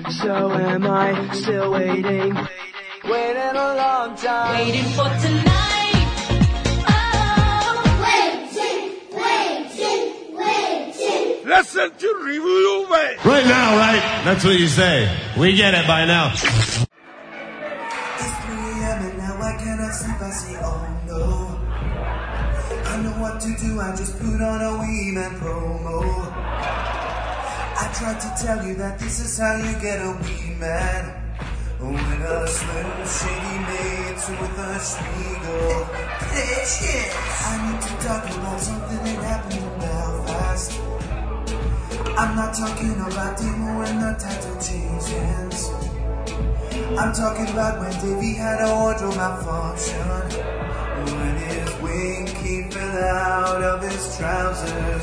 So am I, still waiting. Waiting a long time. Waiting for tonight. Waiting. Listen to Review Way. Right now, right? That's what you say. We get it by now. It's 3 a.m. and now I cannot sleep. I say, oh no. I know what to do. I just put on a Wee Man promo. I tried to tell you that this is how you get a Wee Man. With a Slim Shady mix with a Schmiegel. I need to talk about something that happened in Belfast. I'm not talking about Demo and the title change hands. I'm talking about when Davey had a wardrobe malfunction. When his winky fell out of his trousers.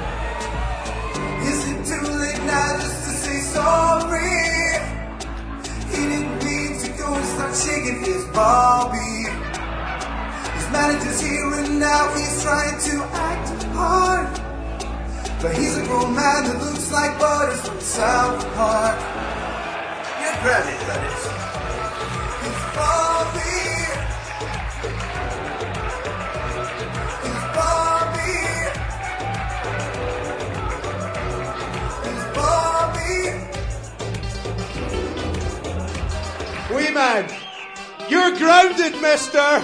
Is it too late now just to say sorry? He didn't mean to go and start shaking his Bobby. His manager's here and now he's trying to act hard. But he's a grown man that looks like Butters from South Park. Yeah, granted, that is. It's Bobby. It's Bobby. It's Bobby. Wee Man, you're grounded, mister.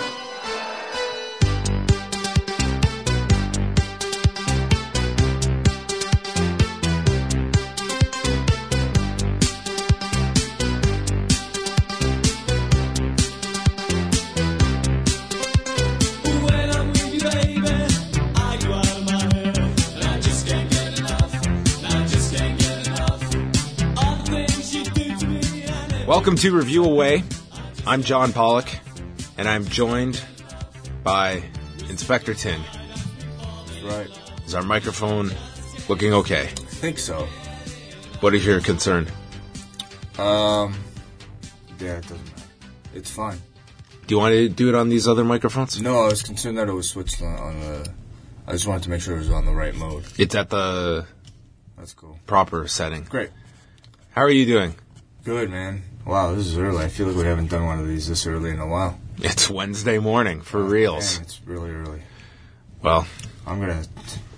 Welcome to Review Away. I'm John Pollock, and I'm joined by Inspector Tin. That's right. Is our microphone looking okay? I think so. What is your concern? Yeah, it doesn't matter. It's fine. Do you want to do it on these other microphones? No, I was concerned that it was switched on the... I just wanted to make sure it was on the right mode. It's at the That's cool. proper setting. Great. How are you doing? Good, man. Wow, this is early. I feel like we haven't done one of these this early in a while. It's Wednesday morning, for reals. Man, it's really early. Well, This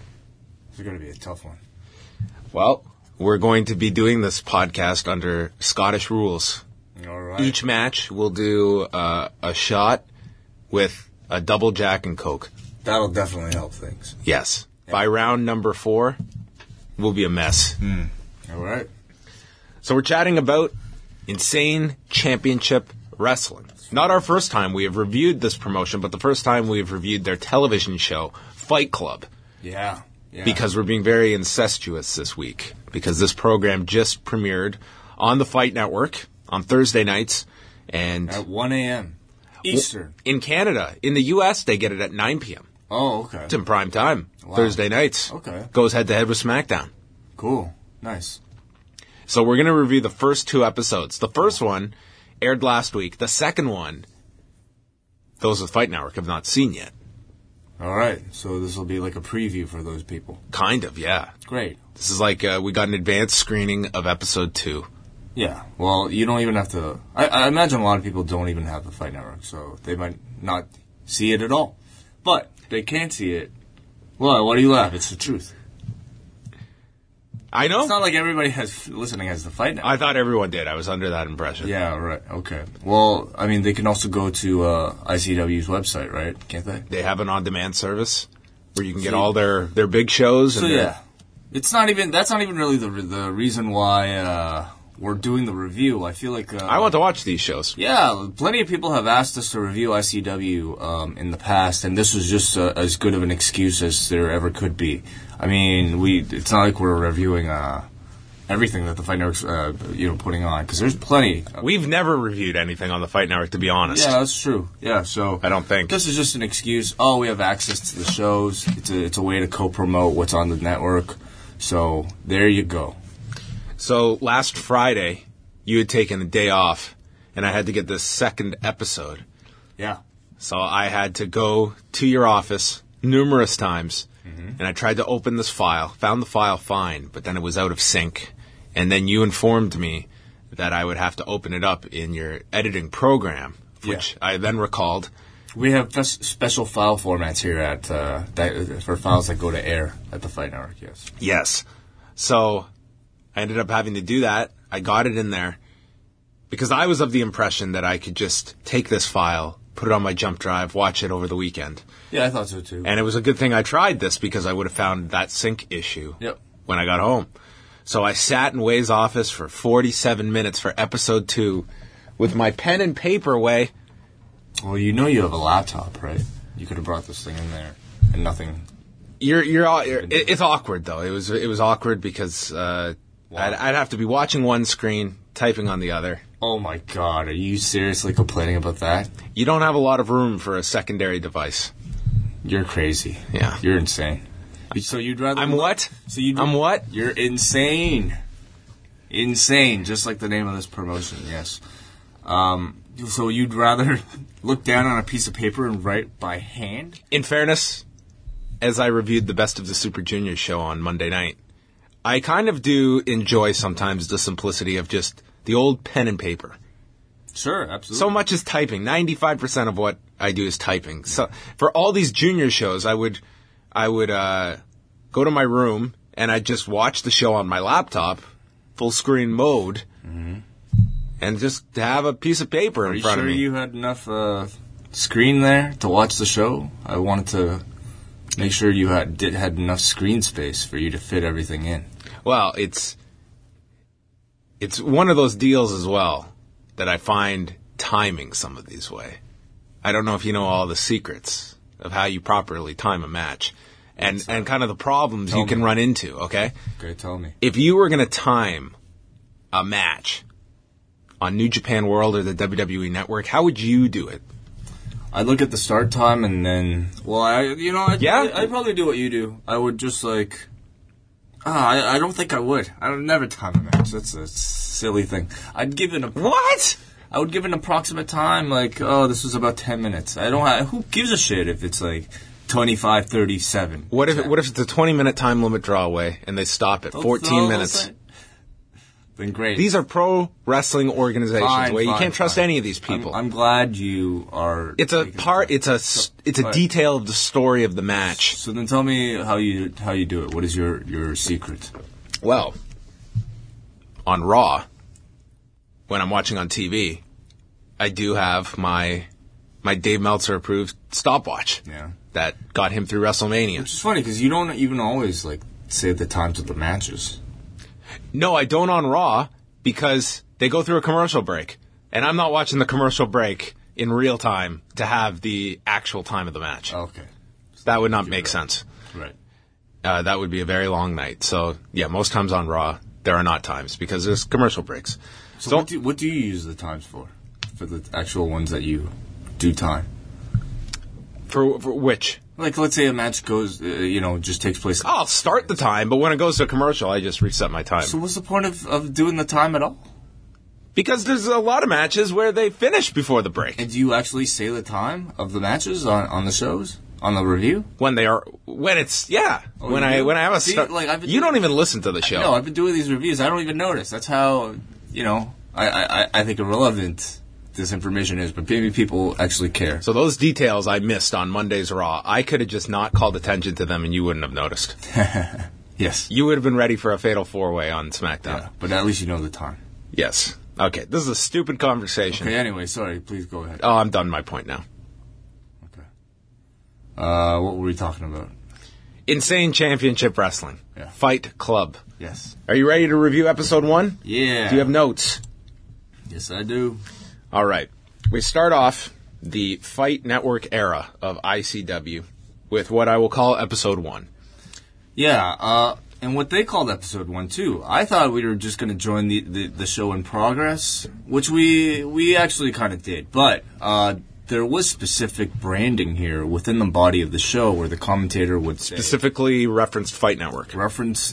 is going to be a tough one. Well, we're going to be doing this podcast under Scottish rules. All right. Each match we'll do a shot with a double Jack and Coke. That'll definitely help things. Yes. Yeah. By round number 4, we'll be a mess. All right. So we're chatting about Insane Championship Wrestling. Not our first time we have reviewed this promotion, but the first time we have reviewed their television show, Fight Club. Yeah. Because we're being very incestuous this week. Because this program just premiered on the Fight Network on Thursday nights. And at 1 a.m. Eastern. In Canada. In the U.S., they get it at 9 p.m. Oh, okay. It's in prime time. Wow. Thursday nights. Okay. Goes head-to-head with SmackDown. Cool. Nice. So we're going to review the first 2 episodes. The first one aired last week. The second one, those with Fight Network have not seen yet. All right. So this will be like a preview for those people. Kind of, yeah. Great. This is like we got an advanced screening of episode 2. Yeah. Well, you don't even have to... I imagine a lot of people don't even have the Fight Network, so they might not see it at all. But they can see it. Well, why do you laugh? It's the truth. I know. It's not like everybody listening has the Fight Network. I thought everyone did. I was under that impression. Yeah, right. Okay. Well, I mean, they can also go to ICW's website, right? Can't they? They have an on-demand service where you can get all their big shows. So, yeah. It's not even... That's not even really the reason why we're doing the review. I feel like... I want to watch these shows. Yeah. Plenty of people have asked us to review ICW in the past, and this was just as good of an excuse as there ever could be. I mean, it's not like we're reviewing everything that the Fight Network's putting on, because there's plenty. We've never reviewed anything on the Fight Network, to be honest. Yeah, that's true. Yeah, so I don't think this is just an excuse. Oh, we have access to the shows. It's a way to co-promote what's on the network. So there you go. So last Friday, you had taken a day off, and I had to get this second episode. Yeah. So I had to go to your office numerous times. And I tried to open this file, found the file fine, but then it was out of sync. And then you informed me that I would have to open it up in your editing program, which I then recalled. We have special file formats here at for files that go to air at the Fight Network, yes. Yes. So I ended up having to do that. I got it in there because I was of the impression that I could just take this file, put it on my jump drive, watch it over the weekend. Yeah, I thought so too. And it was a good thing I tried this because I would have found that sync issue when I got home. So I sat in Way's office for 47 minutes for episode 2 with my pen and paper, Way. Well, you know you have a laptop, right? You could have brought this thing in there and nothing. It's awkward though. It was awkward because I'd have to be watching one screen, typing on the other. Oh my God, are you seriously complaining about that? You don't have a lot of room for a secondary device. You're crazy. Yeah. You're insane. So you'd rather... I'm what? I'm what? You're insane. Insane, just like the name of this promotion, yes. So you'd rather look down on a piece of paper and write by hand? In fairness, as I reviewed the Best of the Super Juniors show on Monday night, I kind of do enjoy sometimes the simplicity of just the old pen and paper. Sure, absolutely. So much is typing. 95% of what I do is typing. So for all these junior shows, I would go to my room and I'd just watch the show on my laptop, full screen mode, and just have a piece of paper in front of me. Are you sure you had enough screen there to watch the show? I wanted to make sure you had enough screen space for you to fit everything in. Well, it's one of those deals as well that I find timing some of these way. I don't know if you know all the secrets of how you properly time a match and kind of the problems you can run into, okay? Okay, tell me. If you were going to time a match on New Japan World or the WWE Network, how would you do it? I'd look at the start time and then, I'd probably do what you do. I would just I don't think I would. I would never time a match. That's a silly thing. I'd give it What? I would give an approximate time, this is about 10 minutes. Who gives a shit if it's 25, 37? What if it's a 20-minute time limit draw away and they stop at 14 minutes? Then great. These are pro wrestling organizations where you can't trust any of these people. I'm glad you are. It's a detail of the story of the match. So then tell me how you do it. What is your secret? Well, on Raw, when I'm watching on TV, I do have my Dave Meltzer approved stopwatch. Yeah. That got him through WrestleMania. Which is funny because you don't even always say the times of the matches. No, I don't on Raw because they go through a commercial break. And I'm not watching the commercial break in real time to have the actual time of the match. Okay. That would not make sense. Right. That would be a very long night. So, yeah, most times on Raw, there are not times because there's commercial breaks. So what do you use the times for? For the actual ones that you do time? For which? Let's say a match goes, just takes place. I'll start the time, but when it goes to a commercial, I just reset my time. So what's the point of doing the time at all? Because there's a lot of matches where they finish before the break. And do you actually say the time of the matches on the shows? On the review? When I have a start. You don't even listen to the show. No, I've been doing these reviews. I don't even notice. That's how, I think irrelevant this information is, but maybe people actually care. So those details I missed on Monday's Raw, I could have just not called attention to them and you wouldn't have noticed. Yes. You would have been ready for a fatal four-way on SmackDown. Yeah, but at least you know the time. Yes. Okay, this is a stupid conversation. Okay, anyway, sorry, please go ahead. Oh, I'm done my point now. Okay. What were we talking about? Insane Championship Wrestling. Yeah. Fight Club. Yes. Are you ready to review episode 1? Yeah. Do you have notes? Yes, I do. All right. We start off the Fight Network era of ICW with what I will call episode 1. Yeah, and what they called episode 1 too. I thought we were just going to join the show in progress, which we actually kind of did. But there was specific branding here within the body of the show where the commentator would say, specifically referenced Fight Network. Reference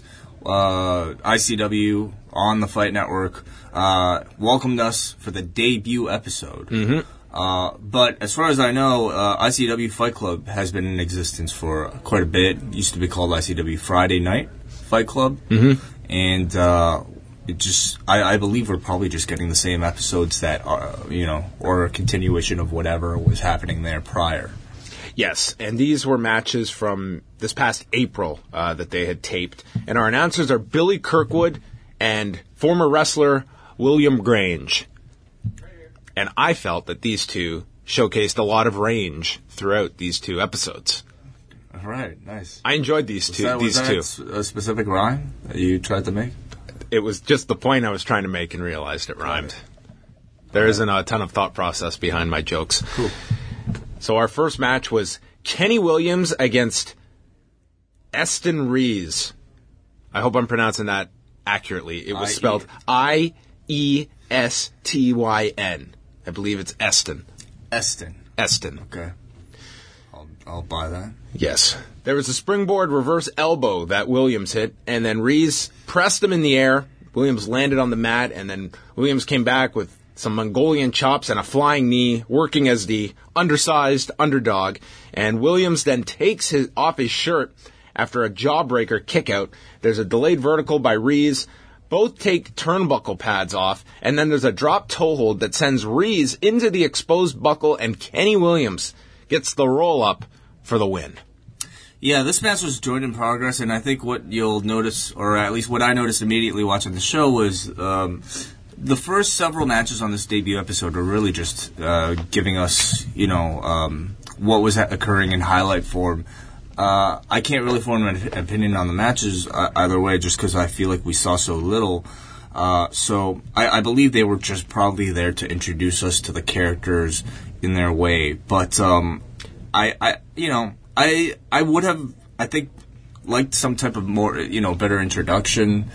ICW on the Fight Network. Welcomed us for the debut episode. Mm-hmm. But as far as I know, ICW Fight Club has been in existence for quite a bit. It used to be called ICW Friday Night Fight Club. Mm-hmm. And it just, I believe we're probably just getting the same episodes that are, or a continuation of whatever was happening there prior. Yes, and these were matches from this past April that they had taped. And our announcers are Billy Kirkwood and former wrestler William Grange. And I felt that these two showcased a lot of range throughout these two episodes. All right, nice. I enjoyed these two. Was that a specific rhyme that you tried to make? It was just the point I was trying to make and realized it rhymed. There isn't a ton of thought process behind my jokes. Cool. So our first match was Kenny Williams against Eston Rees. I hope I'm pronouncing that accurately. It was spelled Iestyn. I believe it's Eston. Eston. Okay. I'll buy that. Yes. There was a springboard reverse elbow that Williams hit, and then Rees pressed him in the air. Williams landed on the mat, and then Williams came back with some Mongolian chops and a flying knee, working as the undersized underdog. And Williams then takes off his shirt after a jawbreaker kickout. There's a delayed vertical by Rees. Both take turnbuckle pads off, and then there's a drop toe hold that sends Rees into the exposed buckle, and Kenny Williams gets the roll-up for the win. Yeah, this match was joint in progress, and I think what you'll notice, or at least what I noticed immediately watching the show, was the first several matches on this debut episode were really just giving us, what was occurring in highlight form. I can't really form an opinion on the matches either way, just because I feel like we saw so little. So I believe they were just probably there to introduce us to the characters in their way. But I would have, I think, liked some type of more, better introduction.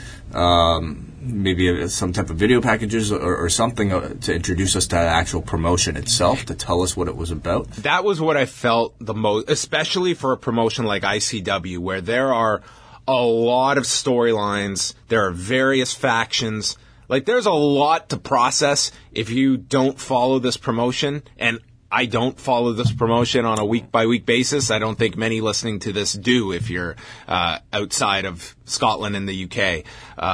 Maybe some type of video packages or something to introduce us to the actual promotion itself, to tell us what it was about. That was what I felt the most, especially for a promotion like ICW, where there are a lot of storylines, there are various factions. Like, there's a lot to process if you don't follow this promotion, and I don't follow this promotion on a week-by-week basis. I don't think many listening to this do if you're outside of Scotland and the UK.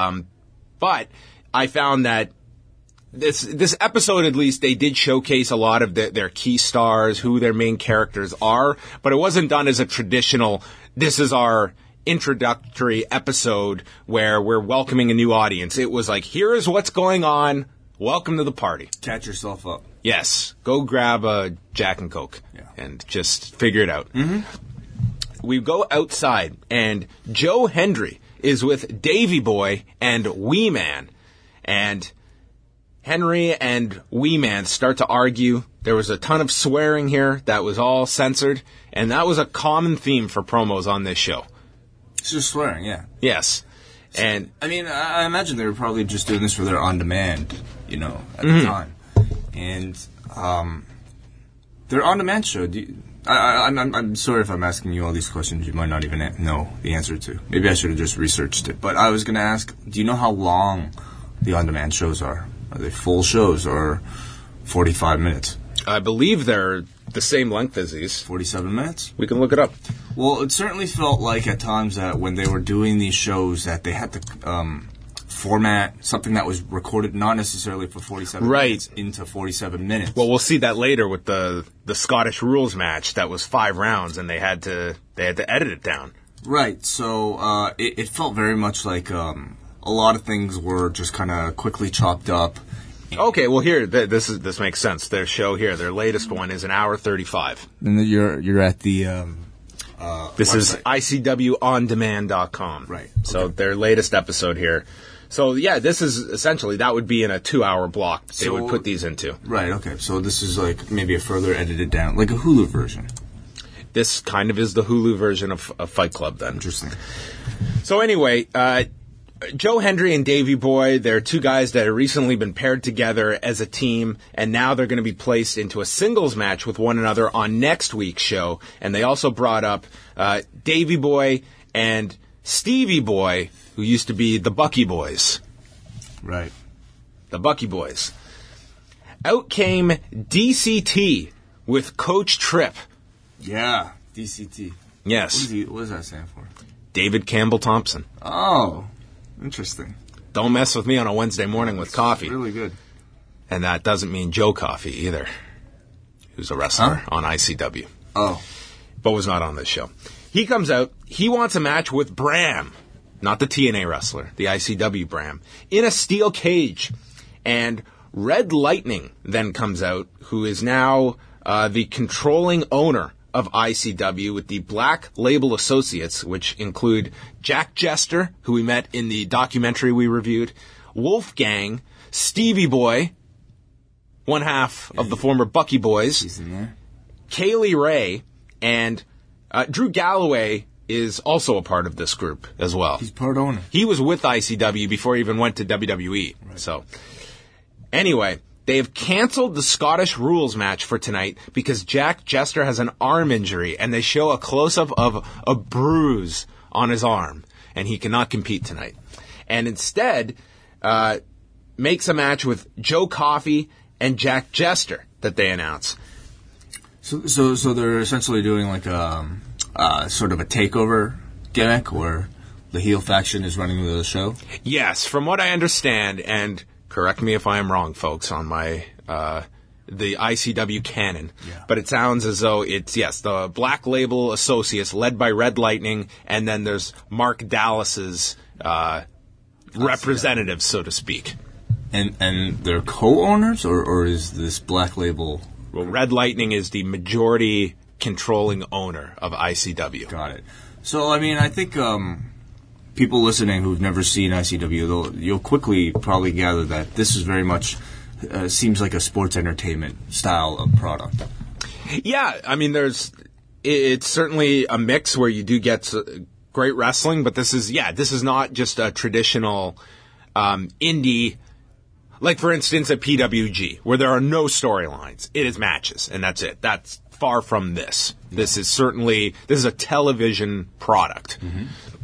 But I found that this episode, at least, they did showcase a lot of their key stars, who their main characters are, but it wasn't done as a traditional, this is our introductory episode where we're welcoming a new audience. It was like, here is what's going on. Welcome to the party. Catch yourself up. Yes. Go grab a Jack and Coke and just figure it out. Mm-hmm. We go outside, and Joe Hendry is with Davey Boy and Wee Man. And Henry and Wee Man start to argue. There was a ton of swearing here that was all censored, and that was a common theme for promos on this show. It's just swearing, yeah. Yes. And I mean, I imagine they were probably just doing this for their on-demand, at the time. And their on-demand show, I'm sorry if I'm asking you all these questions you might not even know the answer to. Maybe I should have just researched it. But I was going to ask, do you know how long the on-demand shows are? Are they full shows or 45 minutes? I believe they're the same length as these. 47 minutes? We can look it up. Well, it certainly felt like at times that when they were doing these shows that they had to format something that was recorded not necessarily for 47 minutes into 47 minutes. Well, we'll see that later with the Scottish Rules match that was 5 rounds, and they had to edit it down. Right. So it felt very much like a lot of things were just kind of quickly chopped up. Okay, well here this makes sense. Their show here, their latest one is an hour 35. And you're at the this website. Is ICWOndemand.com. Right. So okay. Their latest episode here. So yeah, this is essentially, that would be in a 2-hour block they would put these into. Right. Okay. So this is like maybe a further edited down, like a Hulu version. This kind of is the Hulu version of Fight Club then. Interesting. So anyway, Joe Hendry and Davey Boy, they're two guys that have recently been paired together as a team, and now they're going to be placed into a singles match with one another on next week's show. And they also brought up Davey Boy and Stevie Boy, who used to be the Bucky Boys. Right. The Bucky Boys. Out came DCT with Coach Tripp. Yeah, DCT. Yes. What does that stand for? David Campbell Thompson. Oh, interesting. don't mess with me on a Wednesday morning with coffee. Really good. And that doesn't mean Joe Coffey either, who's a wrestler on ICW. Oh. But was not on this show. He comes out, he wants a match with Bram, not the TNA wrestler, the ICW Bram, in a steel cage. And Red Lightning then comes out, who is now the controlling owner of ICW with the Black Label Associates, which include Jack Jester, who we met in the documentary we reviewed, Wolfgang, Stevie Boy, one half of the former Bucky Boys, He's in there. Kaylee Ray, and Drew Galloway is also a part of this group as well. He's part owner. He was with ICW before he even went to WWE. Right. So, anyway, they have canceled the Scottish Rules match for tonight because Jack Jester has an arm injury, and they show a close-up of a bruise on his arm, and he cannot compete tonight. And instead, makes a match with Joe Coffey and Jack Jester that they announce. So they're essentially doing like sort of a takeover gimmick where the heel faction is running the show? Yes, from what I understand, and correct me if I am wrong, folks, on my the ICW canon, but it sounds as though it's, the Black Label Associates led by Red Lightning, and then there's Mark Dallas's representatives, so to speak. And they're co-owners, or is this Black Label... Well, Red Lightning is the majority controlling owner of ICW. Got it. So, I mean, I think people listening who've never seen ICW, you'll quickly probably gather that this is very much seems like a sports entertainment style of product. Yeah, I mean, it's certainly a mix where you do get great wrestling, but this is not just a traditional indie. Like, for instance, at PWG, where there are no storylines. It is matches, and that's it. That's far from this. This is a television product. Mm-hmm.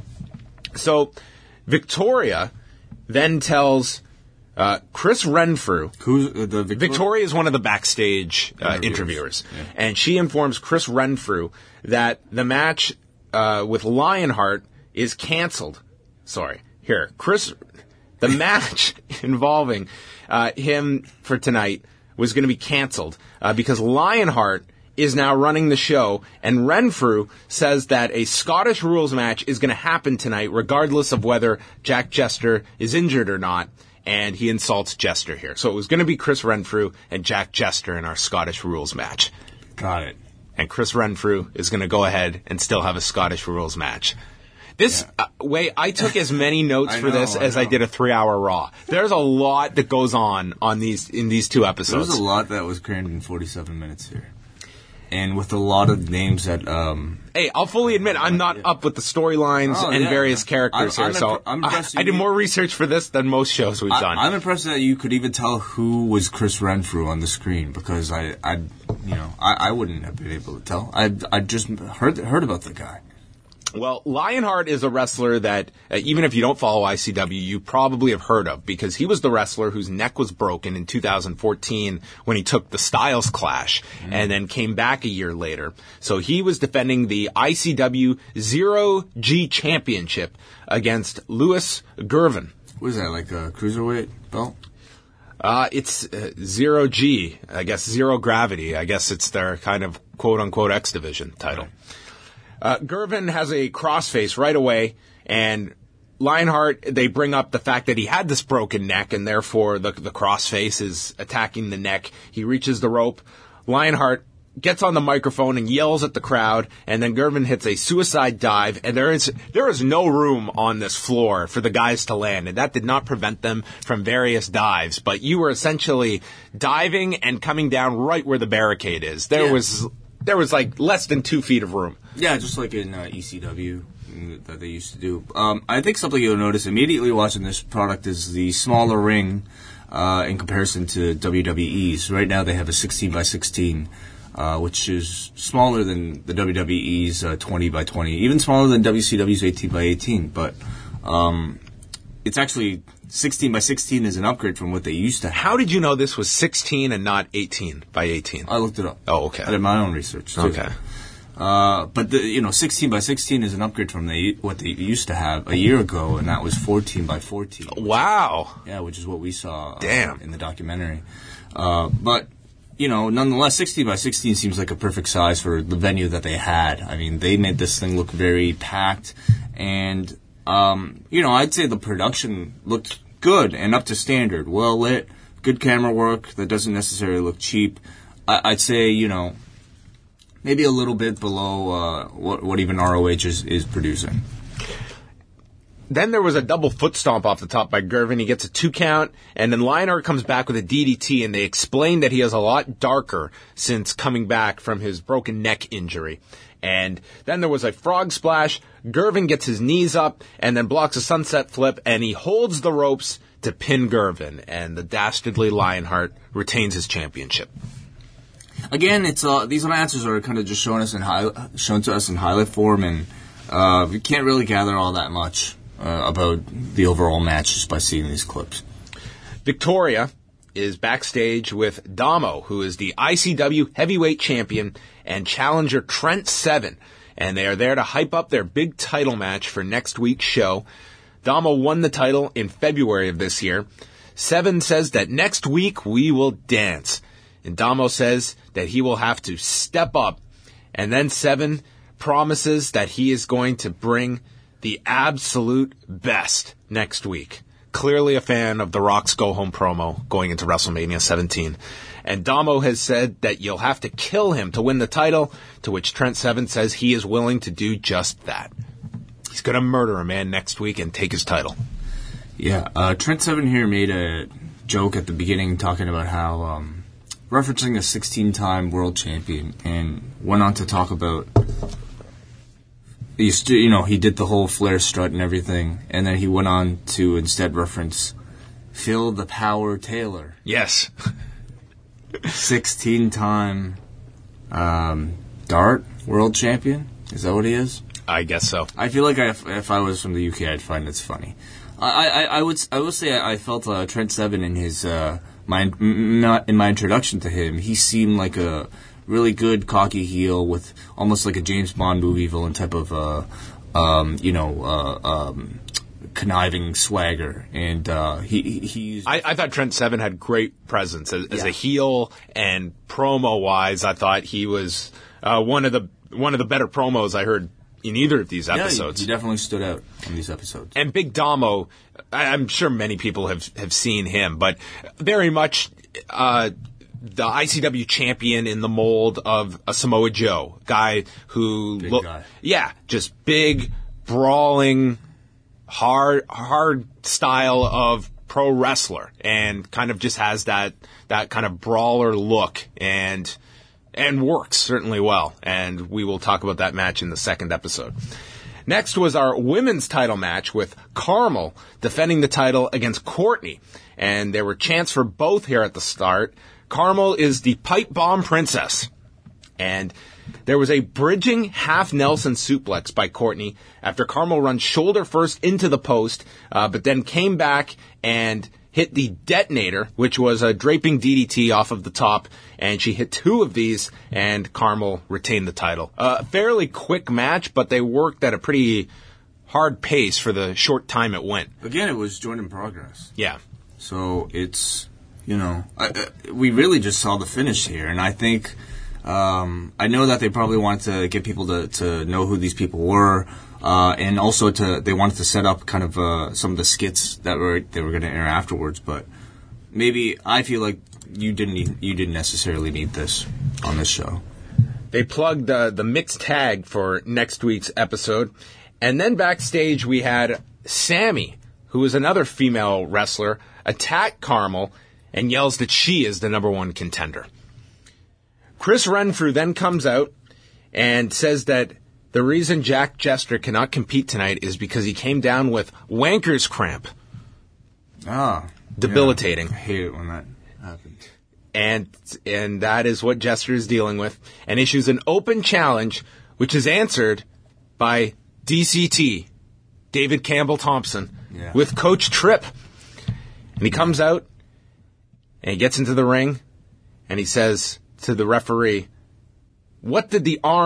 So, Victoria then tells Chris Renfrew... Who's the Victoria? Victoria is one of the backstage interviewers. Yeah. And she informs Chris Renfrew that the match with Lionheart is canceled. Sorry. Here, the match involving him for tonight was going to be canceled because Lionheart is now running the show, and Renfrew says that a Scottish Rules match is going to happen tonight regardless of whether Jack Jester is injured or not, and he insults Jester here. So it was going to be Chris Renfrew and Jack Jester in our Scottish Rules match. Got it. And Chris Renfrew is going to go ahead and still have a Scottish Rules match. I took as many notes for this as I did a 3-hour Raw. There's a lot that goes on in these two episodes. There's a lot that was crammed in 47 minutes here. And with a lot of names that... Hey, I'll fully admit, I'm not up with the storylines and various characters here, so I did more research for this than most shows we've done. I'm impressed that you could even tell who was Chris Renfrew on the screen, because I wouldn't have been able to tell. I just heard about the guy. Well, Lionheart is a wrestler that, even if you don't follow ICW, you probably have heard of, because he was the wrestler whose neck was broken in 2014 when he took the Styles Clash and then came back a year later. So he was defending the ICW Zero-G Championship against Louis Gervin. What is that, like a cruiserweight belt? It's Zero-G, I guess, Zero Gravity. I guess it's their kind of quote-unquote X Division title. Gervin has a crossface right away, and Lionheart, they bring up the fact that he had this broken neck, and therefore the crossface is attacking the neck. He reaches the rope. Lionheart gets on the microphone and yells at the crowd, and then Gervin hits a suicide dive, and there is no room on this floor for the guys to land, and that did not prevent them from various dives, but you were essentially diving and coming down right where the barricade is. There was like less than 2 feet of room. Yeah, just like in ECW that they used to do. I think something you'll notice immediately watching this product is the smaller ring in comparison to WWE's. Right now they have a 16x16, which is smaller than the WWE's 20x20, even smaller than WCW's 18x18. But it's actually 16x16 is an upgrade from what they used to have. How did you know this was 16 and not 18x18? I looked it up. Oh, okay. I did my own research, too. Okay. But 16 by 16 is an upgrade from what they used to have a year ago, and that was 14 by 14. Wow. Which is what we saw Damn. In the documentary. But, nonetheless, 16 by 16 seems like a perfect size for the venue that they had. I mean, they made this thing look very packed, and, I'd say the production looked good and up to standard, well lit, good camera work that doesn't necessarily look cheap. I'd say, maybe a little bit below what even ROH is producing. Then there was a double foot stomp off the top by Gervin. He gets a 2 count, and then Lionheart comes back with a DDT, and they explain that he is a lot darker since coming back from his broken neck injury. And then there was a frog splash. Gervin gets his knees up and then blocks a sunset flip, and he holds the ropes to pin Gervin, and the dastardly Lionheart retains his championship. Again, it's these matches are kind of just shown to us in highlight form, and we can't really gather all that much about the overall match just by seeing these clips. Victoria is backstage with Damo, who is the ICW heavyweight champion, and challenger Trent Seven, and they are there to hype up their big title match for next week's show. Damo won the title in February of this year. Seven says that next week we will dance. And Damo says that he will have to step up. And then Seven promises that he is going to bring the absolute best next week. Clearly a fan of The Rock's Go Home promo going into WrestleMania 17. And Damo has said that you'll have to kill him to win the title, to which Trent Seven says he is willing to do just that. He's going to murder a man next week and take his title. Yeah, Trent Seven here made a joke at the beginning talking about how, referencing a 16-time world champion, and went on to talk about, he did the whole Flair strut and everything, and then he went on to instead reference Phil the Power Taylor. Yes. 16-time dart world champion? Is that what he is? I guess so. I feel like if I was from the UK, I'd find this funny. I would say I felt Trent Seven in his in my introduction to him. He seemed like a really good cocky heel with almost like a James Bond movie villain type of conniving swagger, and he's. I thought Trent Seven had great presence as a heel, and promo wise, I thought he was one of the better promos I heard in either of these episodes. He definitely stood out in these episodes. And Big Damo, I'm sure many people have seen him, but very much the ICW champion in the mold of a Samoa Joe, guy who just big, brawling, hard style of pro wrestler, and kind of just has that kind of brawler look, and works certainly well, and we will talk about that match in the second episode. Next was our women's title match with Carmel defending the title against Courtney, and there were chants for both here at the start. Carmel is the pipe bomb princess, and there was a bridging half Nelson suplex by Courtney after Carmel runs shoulder first into the post, but then came back and hit the detonator, which was a draping DDT off of the top, and she hit 2 of these, and Carmel retained the title. A fairly quick match, but they worked at a pretty hard pace for the short time it went. Again, it was joint in progress. Yeah. So it's, we really just saw the finish here, and I think, I know that they probably wanted to get people to know who these people were, and also they wanted to set up kind of some of the skits that they were going to air afterwards. But maybe I feel like you didn't necessarily need this on this show. They plugged the mixed tag for next week's episode, and then backstage we had Sammy, who is another female wrestler, attack Carmel and yells that she is the number 1 contender. Chris Renfrew then comes out and says that the reason Jack Jester cannot compete tonight is because he came down with wanker's cramp. Debilitating. Yeah, I hate it when that happens. And that is what Jester is dealing with, and issues an open challenge, which is answered by DCT, David Campbell Thompson, with Coach Tripp. And he comes out, and he gets into the ring, and he says to the referee, "What did the arm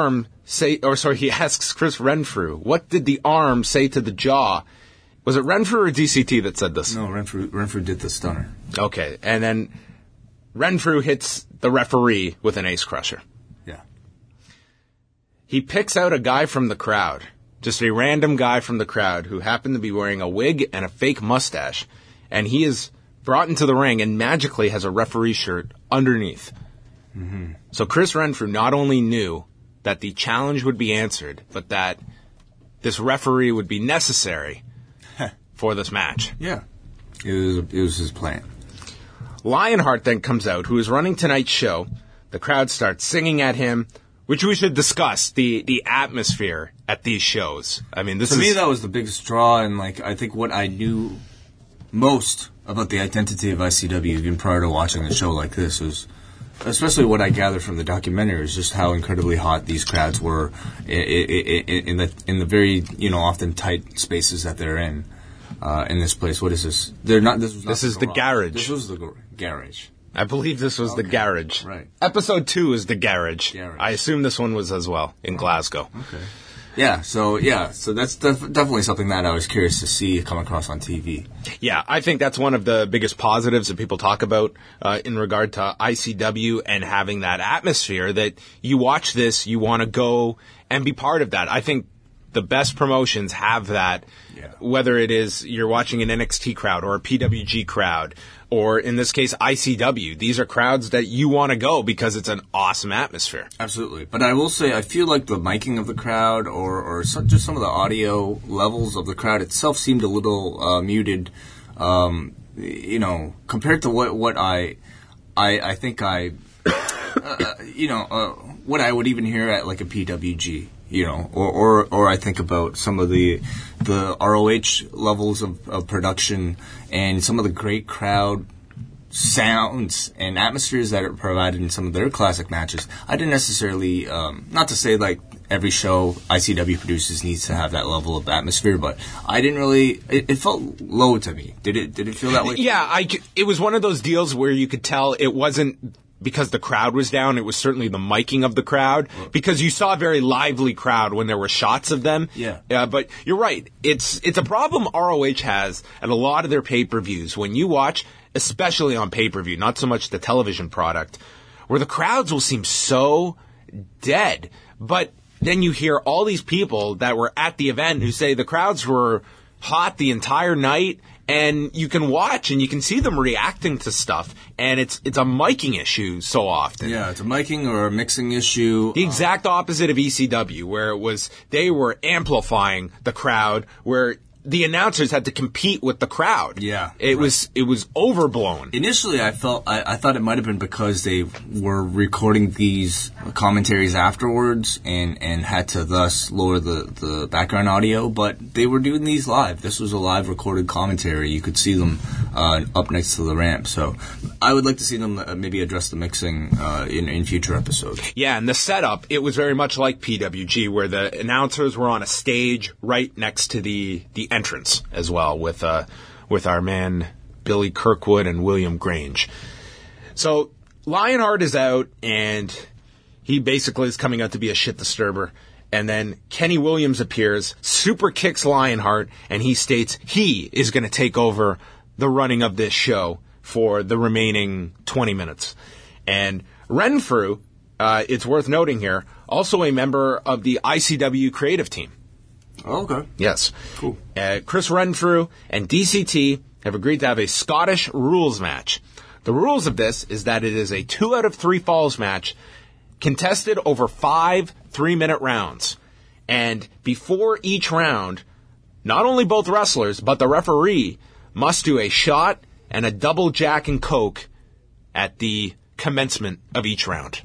he asks Chris Renfrew, what did the arm say to the jaw? Was it Renfrew or DCT that said this? No, Renfrew did the stunner. Okay, and then Renfrew hits the referee with an ace crusher. Yeah. He picks out a guy from the crowd, just a random guy from the crowd who happened to be wearing a wig and a fake mustache, and he is brought into the ring and magically has a referee shirt underneath. Mm-hmm. So Chris Renfrew not only knew that the challenge would be answered, but that this referee would be necessary for this match. Yeah. It was his plan. Lionheart then comes out, who is running tonight's show. The crowd starts singing at him, which we should discuss, the atmosphere at these shows. I mean, To me, that was the biggest draw, and I think what I knew most about the identity of ICW, even prior to watching a show like this, was, especially what I gathered from the documentary, is just how incredibly hot these crowds were in the very, often tight spaces that they're in this place. What is this? This is the garage. This was the garage. I believe this was the garage. Right. Episode 2 is the garage. I assume this one was as well in Glasgow. Okay. Yeah, so that's definitely something that I was curious to see come across on TV. Yeah, I think that's one of the biggest positives that people talk about in regard to ICW and having that atmosphere, that you watch this, you want to go and be part of that. I think the best promotions have that, whether it is you're watching an NXT crowd or a PWG crowd, or in this case, ICW. These are crowds that you want to go because it's an awesome atmosphere. Absolutely. But I will say, I feel like the miking of the crowd or just some of the audio levels of the crowd itself seemed a little muted, compared to what I think what I would even hear at like a PWG. Or I think about some of the ROH levels of production and some of the great crowd sounds and atmospheres that are provided in some of their classic matches. I didn't necessarily, not to say like every show ICW produces needs to have that level of atmosphere, but I didn't really, it felt low to me. Did it feel that way? Yeah, it was one of those deals where you could tell it wasn't because the crowd was down. It was certainly the miking of the crowd, because you saw a very lively crowd when there were shots of them. Yeah. But you're right. It's a problem ROH has at a lot of their pay-per-views. When you watch, especially on pay-per-view, not so much the television product, where the crowds will seem so dead. But then you hear all these people that were at the event who say the crowds were hot the entire night, and you can watch and you can see them reacting to stuff, and it's a miking issue so often. Yeah, it's a miking or a mixing issue. The exact opposite of ECW, where they were amplifying the crowd, where the announcers had to compete with the crowd. Yeah, it was overblown. Initially, I thought it might have been because they were recording these commentaries afterwards and had to thus lower the background audio, but they were doing these live. This was a live recorded commentary. You could see them up next to the ramp. So I would like to see them maybe address the mixing in future episodes. Yeah, and the setup, it was very much like PWG, where the announcers were on a stage right next to the entrance as well, with our man Billy Kirkwood and William Grange. So Lionheart is out, and he basically is coming out to be a shit disturber. And then Kenny Williams appears, super kicks Lionheart, and he states he is going to take over the running of this show for the remaining 20 minutes. And Renfrew, it's worth noting here, also a member of the ICW creative team. Oh, okay. Yes. Cool. Chris Renfrew and DCT have agreed to have a Scottish rules match. The rules of this is that it is a 2 out of 3 falls match contested over 5 3-minute rounds. And before each round, not only both wrestlers, but the referee must do a shot and a double Jack and Coke at the commencement of each round.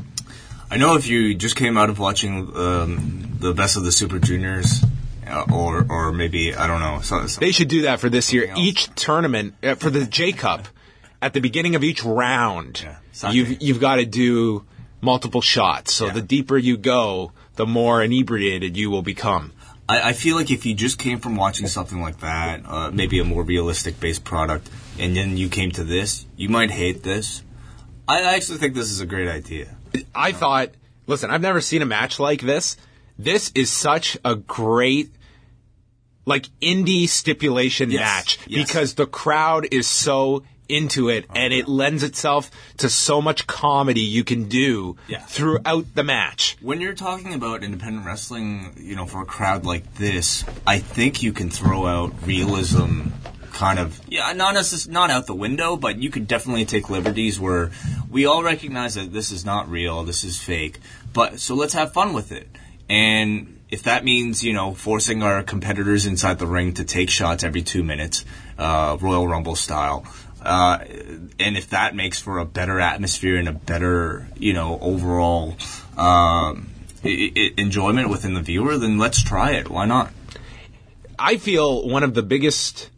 I know if you just came out of watching the Best of the Super Juniors, or maybe, I don't know. They should do that for this year. else. Each tournament, for the J-Cup, at the beginning of each round, you've got to do multiple shots. So the deeper you go, the more inebriated you will become. I feel like if you just came from watching something like that, maybe a more realistic-based product, and then you came to this, you might hate this. I actually think this is a great idea. I thought Listen, I've never seen a match like this. This is such a great, like, indie stipulation match because the crowd is so into it and it lends itself to so much comedy you can do throughout the match. When you're talking about independent wrestling, you know, for a crowd like this, I think you can throw out realism kind of, not out the window, but you could definitely take liberties where we all recognize that this is not real, this is fake, but so let's have fun with it. And if that means, you know, forcing our competitors inside the ring to take shots every 2 minutes, Royal Rumble style, and if that makes for a better atmosphere and a better, you know, overall enjoyment within the viewer, then let's try it. Why not? I feel one of the biggest,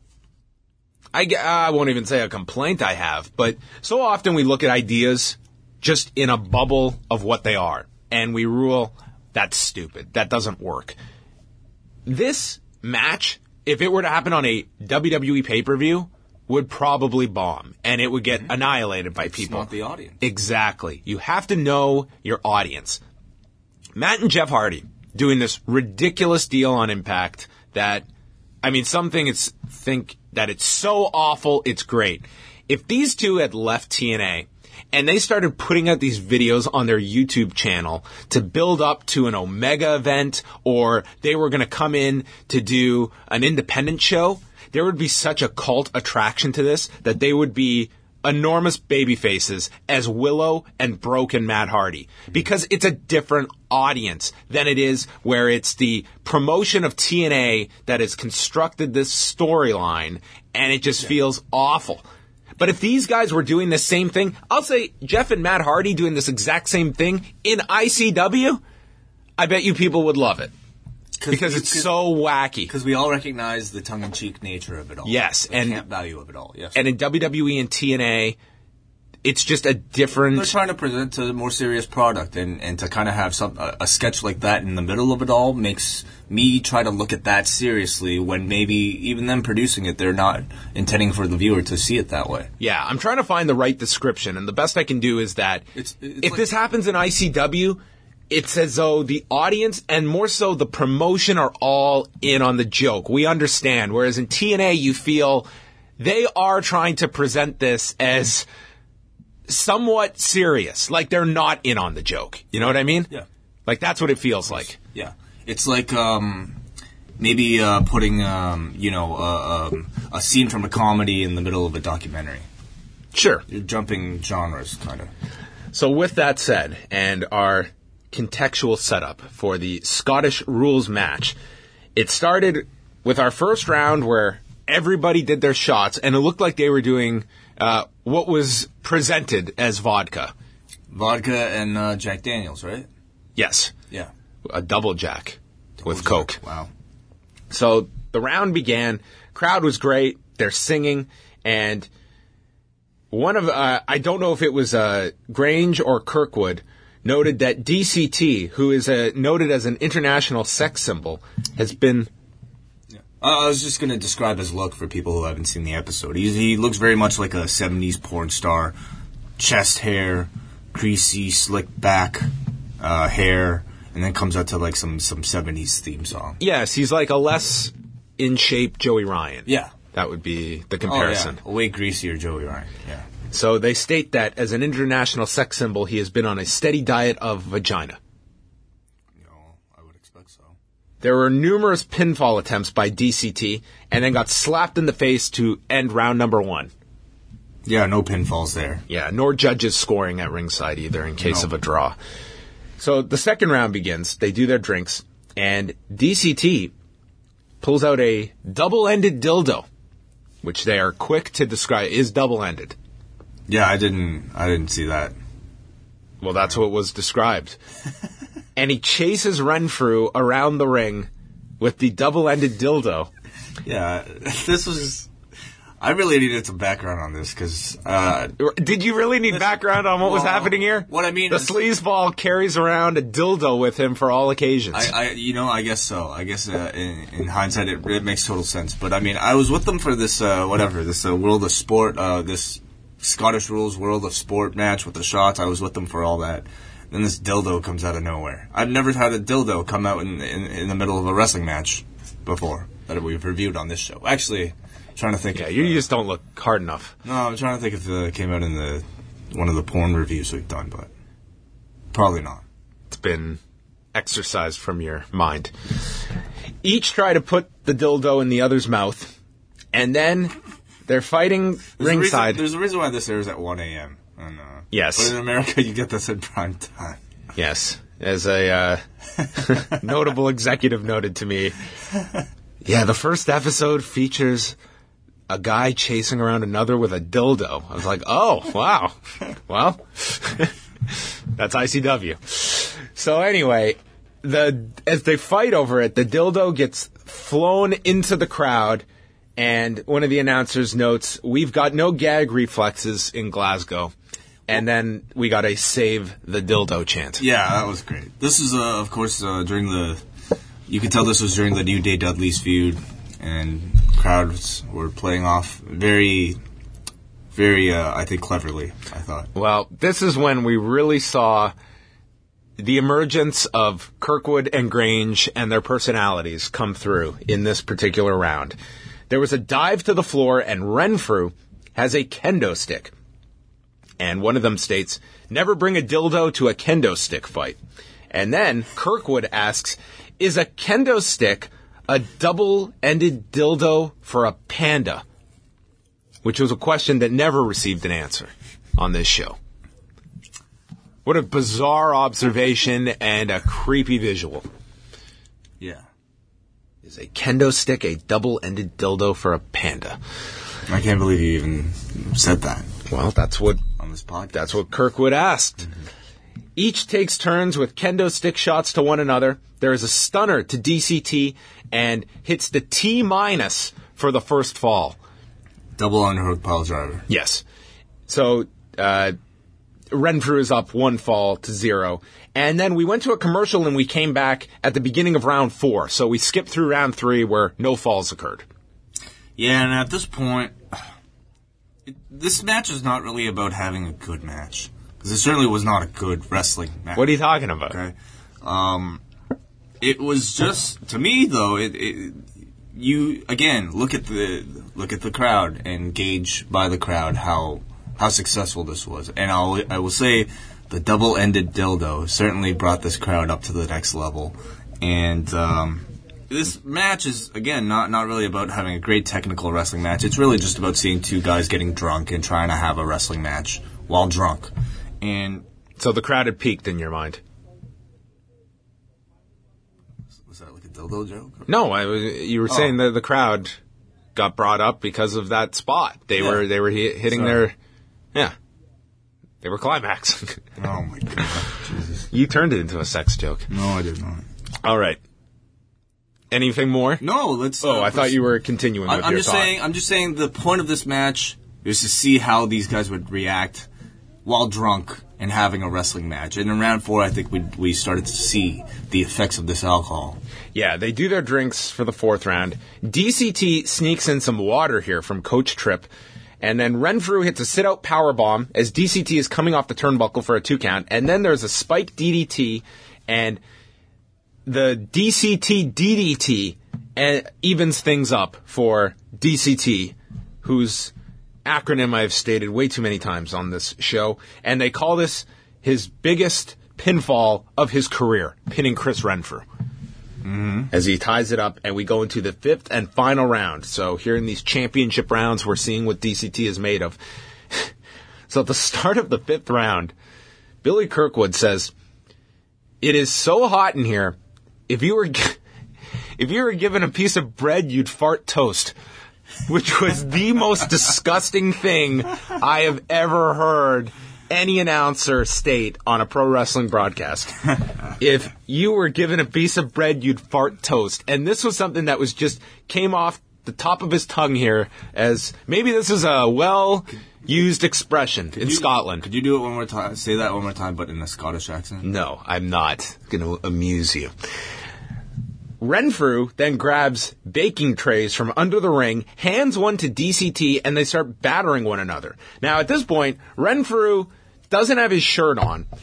I won't even say a complaint I have, but so often we look at ideas just in a bubble of what they are, and we rule, that's stupid, that doesn't work. This match, if it were to happen on a WWE pay-per-view, would probably bomb, and it would get annihilated by people. Not the audience. Exactly. You have to know your audience. Matt and Jeff Hardy doing this ridiculous deal on Impact that, I mean, some think that it's so awful, it's great. If these two had left TNA and they started putting out these videos on their YouTube channel to build up to an Omega event, or they were going to come in to do an independent show, there would be such a cult attraction to this that they would be enormous baby faces as Willow and Broken Matt Hardy, because it's a different audience than it is where it's the promotion of TNA that has constructed this storyline and it just feels awful. But if these guys were doing the same thing, I'll say Jeff and Matt Hardy doing this exact same thing in ICW, I bet you people would love it. Because it's so wacky. Because we all recognize the tongue-in-cheek nature of it all. Yes. The camp value of it all, yes. And in WWE and TNA, it's just a different... They're trying to present a more serious product, and to kind of have a sketch like that in the middle of it all makes me try to look at that seriously when maybe even them producing it, they're not intending for the viewer to see it that way. Yeah, I'm trying to find the right description, and the best I can do is that if this happens in ICW... it's as though the audience and more so the promotion are all in on the joke. We understand. Whereas in TNA, you feel they are trying to present this as somewhat serious. Like they're not in on the joke. You know what I mean? Yeah. Like that's what it feels like. Yeah. It's like maybe putting, a scene from a comedy in the middle of a documentary. Sure. You're jumping genres, kind of. So with that said, and our contextual setup for the Scottish Rules match, it started with our first round where everybody did their shots, and it looked like they were doing what was presented as vodka. Vodka and Jack Daniels, right? Yes. Yeah. A double Jack with Coke. Wow. So the round began. Crowd was great. They're singing, and one of I don't know if it was Grange or Kirkwood noted that DCT, who is noted as an international sex symbol, has been... Yeah. I was just going to describe his look for people who haven't seen the episode. He looks very much like a 70s porn star. Chest hair, greasy, slick back hair, and then comes out to like some 70s theme song. Yes, he's like a less in-shape Joey Ryan. Yeah. That would be the comparison. Oh, yeah. A way greasier Joey Ryan, yeah. So they state that as an international sex symbol, he has been on a steady diet of vagina. No, I would expect so. There were numerous pinfall attempts by DCT, and then got slapped in the face to end round number 1. Yeah, no pinfalls there. Yeah, nor judges scoring at ringside either in case of a draw. So the second round begins. They do their drinks, and DCT pulls out a double-ended dildo, which they are quick to describe is double-ended. Yeah, I didn't see that. Well, that's what was described. And he chases Renfrew around the ring with the double-ended dildo. Yeah, this was... I really needed some background on this, because... Did you really need background on what was happening here? What I mean the is... sleazeball carries around a dildo with him for all occasions. I guess so. I guess in hindsight, it makes total sense. But, I mean, I was with them for this, this World of Sport, this... Scottish Rules World of Sport match with the shots. I was with them for all that. Then this dildo comes out of nowhere. I've never had a dildo come out in the middle of a wrestling match before that we've reviewed on this show. Actually, I'm trying to think. Yeah, you just don't look hard enough. No, I'm trying to think if it came out in one of the porn reviews we've done, but probably not. It's been exercised from your mind. Each try to put the dildo in the other's mouth, and then they're fighting ringside. There's a reason why this airs at 1 a.m. Yes. But in America, you get this in prime time. Yes. As a notable executive noted to me, yeah, the first episode features a guy chasing around another with a dildo. I was like, oh, wow. Well, that's ICW. So anyway, as they fight over it, the dildo gets flown into the crowd, and one of the announcers notes, "We've got no gag reflexes in Glasgow." And then we got a "Save the Dildo" chant. Yeah, that was great. This is, of course, you can tell this was during the New Day Dudley's feud, and crowds were playing off very, very, I think, cleverly, I thought. Well, this is when we really saw the emergence of Kirkwood and Grange and their personalities come through in this particular round. There was a dive to the floor, and Renfrew has a kendo stick. And one of them states, "Never bring a dildo to a kendo stick fight." And then Kirkwood asks, "Is a kendo stick a double-ended dildo for a panda?" Which was a question that never received an answer on this show. What a bizarre observation and a creepy visual. Yeah. Is a kendo stick a double-ended dildo for a panda? I can't believe you even said that. Well, that's what on this podcast. That's what Kirkwood asked. Mm-hmm. Each takes turns with kendo stick shots to one another. There is a stunner to DCT and hits the T- for the first fall. Double underhook pile driver. Yes. So Renfrew is up 1 fall to 0. And then we went to a commercial and we came back at the beginning of round 4. So we skipped through round 3 where no falls occurred. Yeah, and at this point, this match is not really about having a good match. Because it certainly was not a good wrestling match. What are you talking about? Okay. It was just, to me though, you again look at the crowd and gauge by the crowd how successful this was. And I will say the double-ended dildo certainly brought this crowd up to the next level. And this match is, again, not really about having a great technical wrestling match. It's really just about seeing two guys getting drunk and trying to have a wrestling match while drunk. And so the crowd had peaked in your mind. Was that like a dildo joke? No, you were saying that the crowd got brought up because of that spot. They were hitting their, they were climaxing. Oh my God, Jesus! You turned it into a sex joke. No, I did not. All right. Anything more? No, let's. I thought you were continuing with your thought. I'm just saying the point of this match is to see how these guys would react while drunk and having a wrestling match. And in round 4, I think we started to see the effects of this alcohol. Yeah, they do their drinks for the 4th round. DCT sneaks in some water here from Coach Tripp. And then Renfrew hits a sit-out powerbomb as DCT is coming off the turnbuckle for a 2 count. And then there's a spike DDT, and the DCT DDT evens things up for DCT, whose acronym I've stated way too many times on this show. And they call this his biggest pinfall of his career, pinning Chris Renfrew. Mm-hmm. As he ties it up, and we go into the 5th and final round. So here in these championship rounds, we're seeing what DCT is made of. So at the start of the 5th round, Billy Kirkwood says, "It is so hot in here, if you were given a piece of bread, you'd fart toast," which was the most disgusting thing I have ever heard any announcer state on a pro wrestling broadcast. If you were given a piece of bread, you'd fart toast. And this was something that was just came off the top of his tongue here, as maybe this is a well-used expression in Scotland. Could you do it one more time? Say that one more time, but in a Scottish accent? No, I'm not going to amuse you. Renfrew then grabs baking trays from under the ring, hands one to DCT, and they start battering one another. Now, at this point, Renfrew doesn't have his shirt on.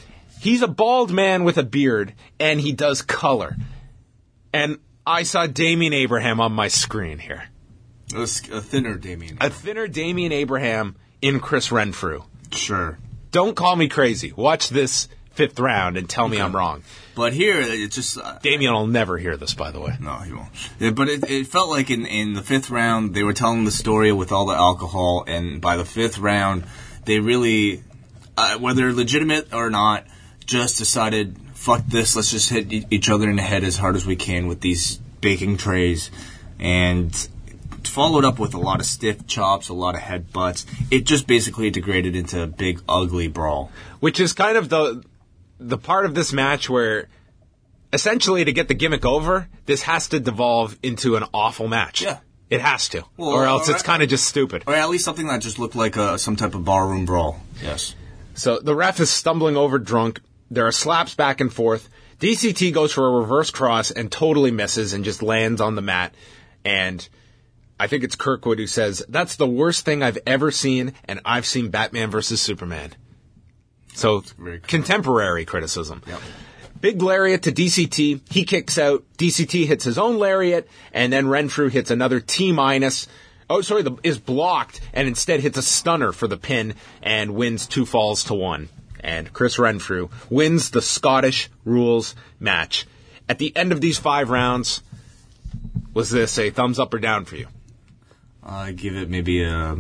He's a bald man with a beard, and he does color. And I saw Damian Abraham on my screen here. It was a thinner Damien. A thinner Damian Abraham in Chris Renfrew. Sure. Don't call me crazy. Watch this 5th round and tell me I'm wrong. But here, it's just... Damien will never hear this, by the way. No, he won't. Yeah, but it felt like in the 5th round, they were telling the story with all the alcohol, and by the 5th round, they really, whether legitimate or not, just decided, fuck this, let's just hit each other in the head as hard as we can with these baking trays, and followed up with a lot of stiff chops, a lot of headbutts. It just basically degraded into a big, ugly brawl. Which is kind of the part of this match where, essentially, to get the gimmick over, this has to devolve into an awful match. Yeah. It has to. Well, or else it's kind of just stupid. Or at least something that just looked like some type of barroom brawl. Yes. So the ref is stumbling over drunk. There are slaps back and forth. DCT goes for a reverse cross and totally misses and just lands on the mat. And I think it's Kirkwood who says, that's the worst thing I've ever seen, and I've seen Batman versus Superman. So, contemporary criticism. Yep. Big lariat to DCT. He kicks out. DCT hits his own lariat, and then Renfrew hits another T-minus. Is blocked, and instead hits a stunner for the pin, and wins 2-1. And Chris Renfrew wins the Scottish Rules match. At the end of these 5 rounds, was this a thumbs up or down for you? I give it maybe a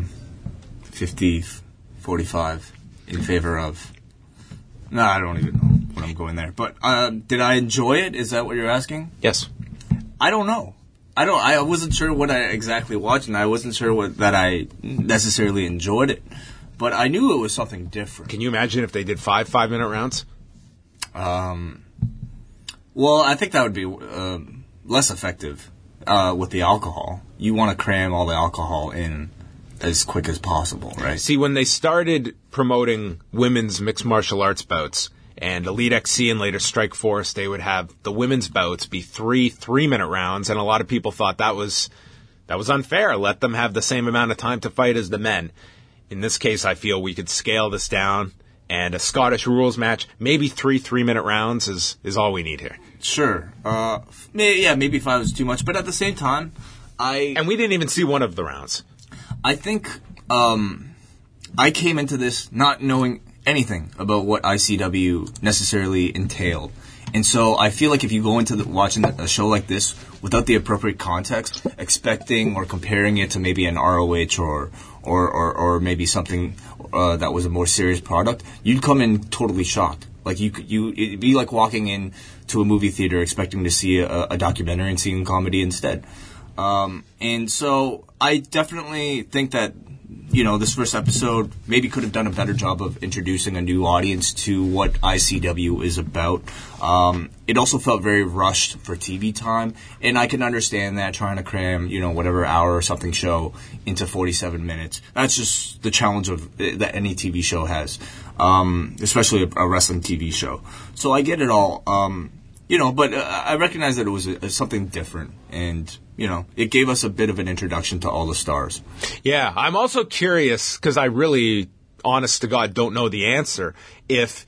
50-45 in favor of... No, I don't even know what I'm going there. But did I enjoy it? Is that what you're asking? Yes. I don't know. I wasn't sure what I exactly watched, and I wasn't sure that I necessarily enjoyed it. But I knew it was something different. Can you imagine if they did 5 5-minute rounds? Well, I think that would be less effective with the alcohol. You want to cram all the alcohol in as quick as possible, right? See, when they started promoting women's mixed martial arts bouts, and Elite XC and later Strike Force, they would have the women's bouts be 3 3-minute rounds, and a lot of people thought that was unfair. Let them have the same amount of time to fight as the men. In this case, I feel we could scale this down, and a Scottish Rules match, maybe 3 3-minute rounds is all we need here. Sure. Maybe 5 is too much, but at the same time, And we didn't even see one of the rounds. I think I came into this not knowing anything about what ICW necessarily entailed. And so I feel like if you go into watching a show like this without the appropriate context, expecting or comparing it to maybe an ROH or maybe something that was a more serious product, you'd come in totally shocked. Like it'd be like walking in to a movie theater expecting to see a documentary and seeing comedy instead. And so I definitely think that, this first episode maybe could have done a better job of introducing a new audience to what ICW is about. It also felt very rushed for TV time, and I can understand that, trying to cram, whatever hour or something show into 47 minutes. That's just the challenge that any TV show has, especially a wrestling TV show. So I get it all. But I recognize that it was something different, and, it gave us a bit of an introduction to all the stars. Yeah, I'm also curious, because I really, honest to God, don't know the answer, if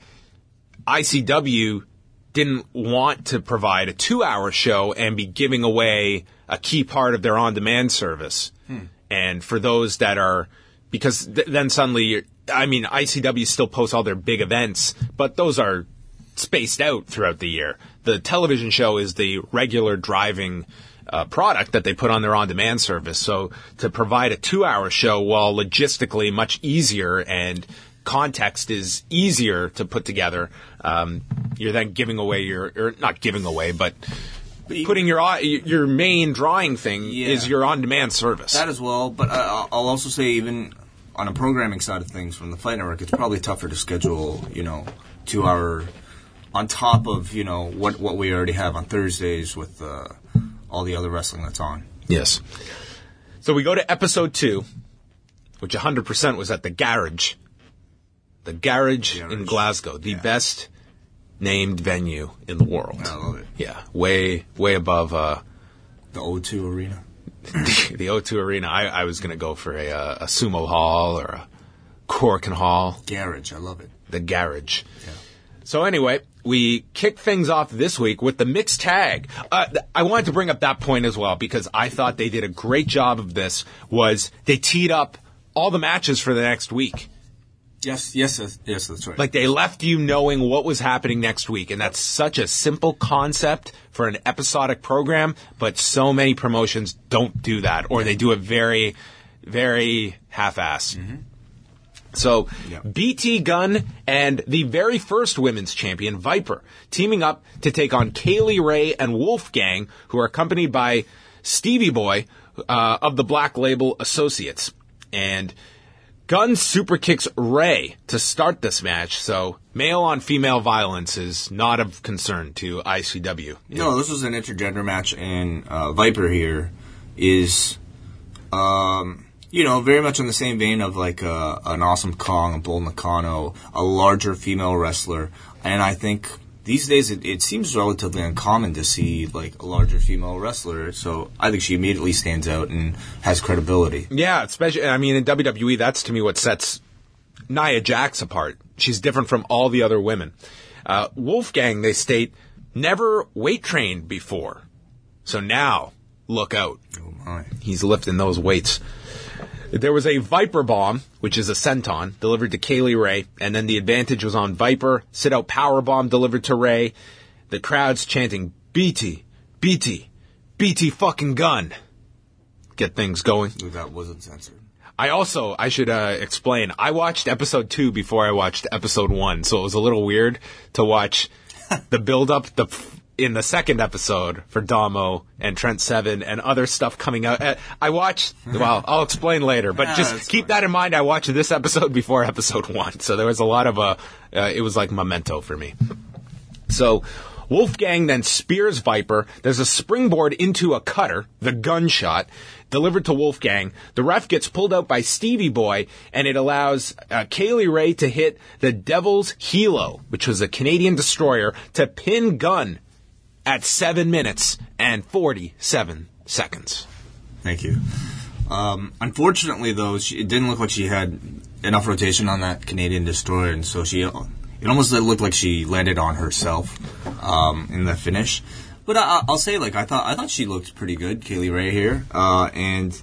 ICW didn't want to provide a 2-hour show and be giving away a key part of their on-demand service. And for those that are, because then suddenly, ICW still posts all their big events, but those are spaced out throughout the year. The television show is the regular driving product that they put on their on-demand service. So to provide a 2-hour show, while logistically much easier and context is easier to put together, you're then giving away or not giving away, but putting your main drawing thing is your on-demand service. That as well, but I'll also say, even on a programming side of things from the Fight Network, it's probably tougher to schedule, 2-hour on top of, what we already have on Thursdays with all the other wrestling that's on. Yes. So we go to episode 2, which 100% was at the Garage. The Garage in Glasgow, the best named venue in the world. I love it. Yeah, way above the O2 Arena. The O2 Arena. I was going to go for a Sumo Hall or a Corkin Hall. Garage, I love it. The Garage. Yeah. So anyway, we kick things off this week with the mixed tag. I wanted to bring up that point as well because I thought they did a great job of this. Was they teed up all the matches for the next week? Yes, that's right. Like they left you knowing what was happening next week, and that's such a simple concept for an episodic program. But so many promotions don't do that, or they do it very, very half-ass. Mm-hmm. So, BT Gunn and the very first women's champion, Viper, teaming up to take on Kaylee Ray and Wolfgang, who are accompanied by Stevie Boy of the Black Label Associates. And Gunn super kicks Ray to start this match, so male-on-female violence is not of concern to ICW. No, this was an intergender match, and Viper here is... very much in the same vein of like an Awesome Kong, a Bull Nakano, a larger female wrestler. And I think these days it seems relatively uncommon to see like a larger female wrestler. So I think she immediately stands out and has credibility. Yeah, especially, I mean, in WWE, that's to me what sets Nia Jax apart. She's different from all the other women. Wolfgang, they state, never weight trained before. So now, look out. Oh my. He's lifting those weights. There was a Viper Bomb, which is a senton, delivered to Kaylee Ray, and then the advantage was on Viper. Sit-out Power Bomb delivered to Ray. The crowd's chanting, BT, BT, BT fucking Gunn. Get things going. That wasn't censored. I should explain, I watched episode 2 before I watched episode 1, so it was a little weird to watch the build-up, in the second episode for Damo and Trent Seven and other stuff coming out. I watched, well, I'll explain later, but just keep that in mind. I watched this episode before episode 1. So there was a lot of, it was like memento for me. So Wolfgang then spears Viper. There's a springboard into a cutter, the gunshot, delivered to Wolfgang. The ref gets pulled out by Stevie Boy, and it allows Kaylee Ray to hit the Devil's Helo, which was a Canadian destroyer, to pin Gunn at 7 minutes and 47 seconds. Thank you. Unfortunately, though, it didn't look like she had enough rotation on that Canadian destroyer, and so it almost looked like she landed on herself in the finish. But I'll say, like, I thought she looked pretty good, Kaylee Ray here, and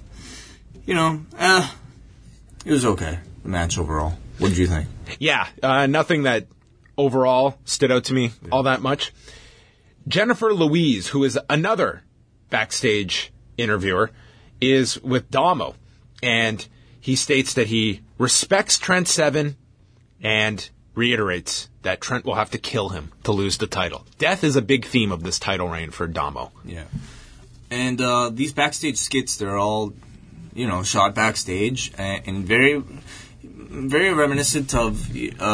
it was okay. The match overall. What did you think? Yeah, nothing that overall stood out to me all that much. Jennifer Louise, who is another backstage interviewer, is with Damo, and he states that he respects Trent Seven and reiterates that Trent will have to kill him to lose the title. Death is a big theme of this title reign for Damo. Yeah. And these backstage skits, they're all, shot backstage and very, very reminiscent of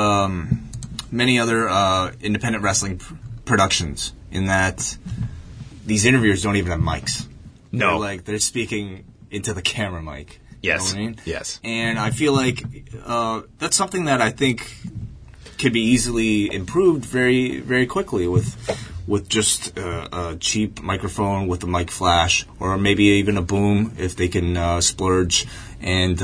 many other independent wrestling productions. In that these interviewers don't even have mics. No. They're speaking into the camera mic. Yes. You know what I mean? Yes. And I feel like that's something that I think could be easily improved very, very quickly with just a cheap microphone with a mic flash, or maybe even a boom if they can splurge and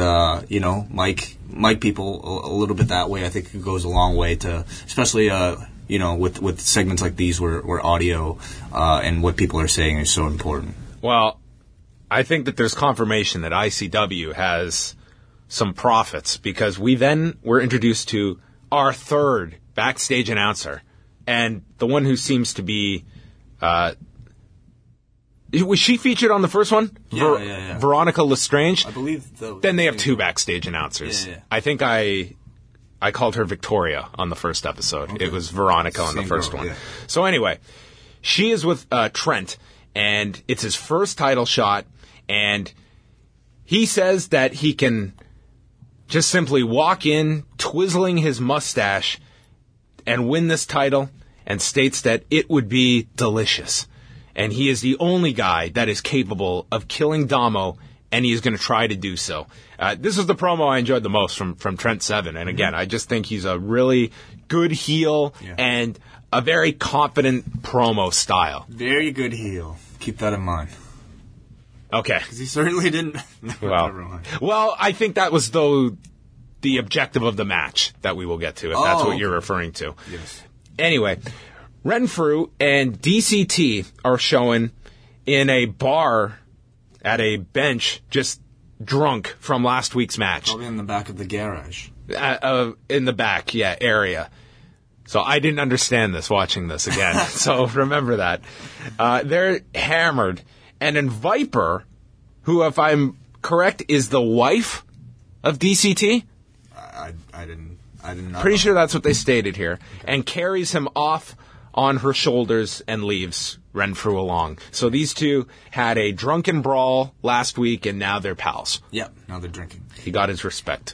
mic people a little bit that way. I think it goes a long way to, especially with segments like these where audio and what people are saying is so important. Well, I think that there's confirmation that ICW has some profits, because we then were introduced to our third backstage announcer, and the one who seems to be... was she featured on the first one? Yeah. Veronica Lestrange? I believe... Then they have two backstage announcers. Yeah. I think I called her Victoria on the first episode. Okay. It was Veronica on the first one. Yeah. So anyway, she is with Trent, and it's his first title shot, and he says that he can just simply walk in, twizzling his mustache, and win this title, and states that it would be delicious. And he is the only guy that is capable of killing Damo, and he is going to try to do so. This was the promo I enjoyed the most from Trent Seven. And again, I just think he's a really good heel and a very confident promo style. Very good heel. Keep that in mind. Okay. Because he certainly didn't. Well, I think that was, though, the objective of the match that we will get to, if that's what you're referring to. Yes. Anyway, Renfrew and DCT are showing in a bar at a bench, just drunk from last week's match. Probably in the back of the garage. In the back, area. So I didn't understand this watching this again. So remember that. They're hammered. And then Viper, who, if I'm correct, is the wife of DCT? I didn't know. Pretty sure that's what they stated here. And carries him off on her shoulders and leaves Renfrew along. So these two had a drunken brawl last week, and now they're pals. Yep, now they're drinking. He got his respect.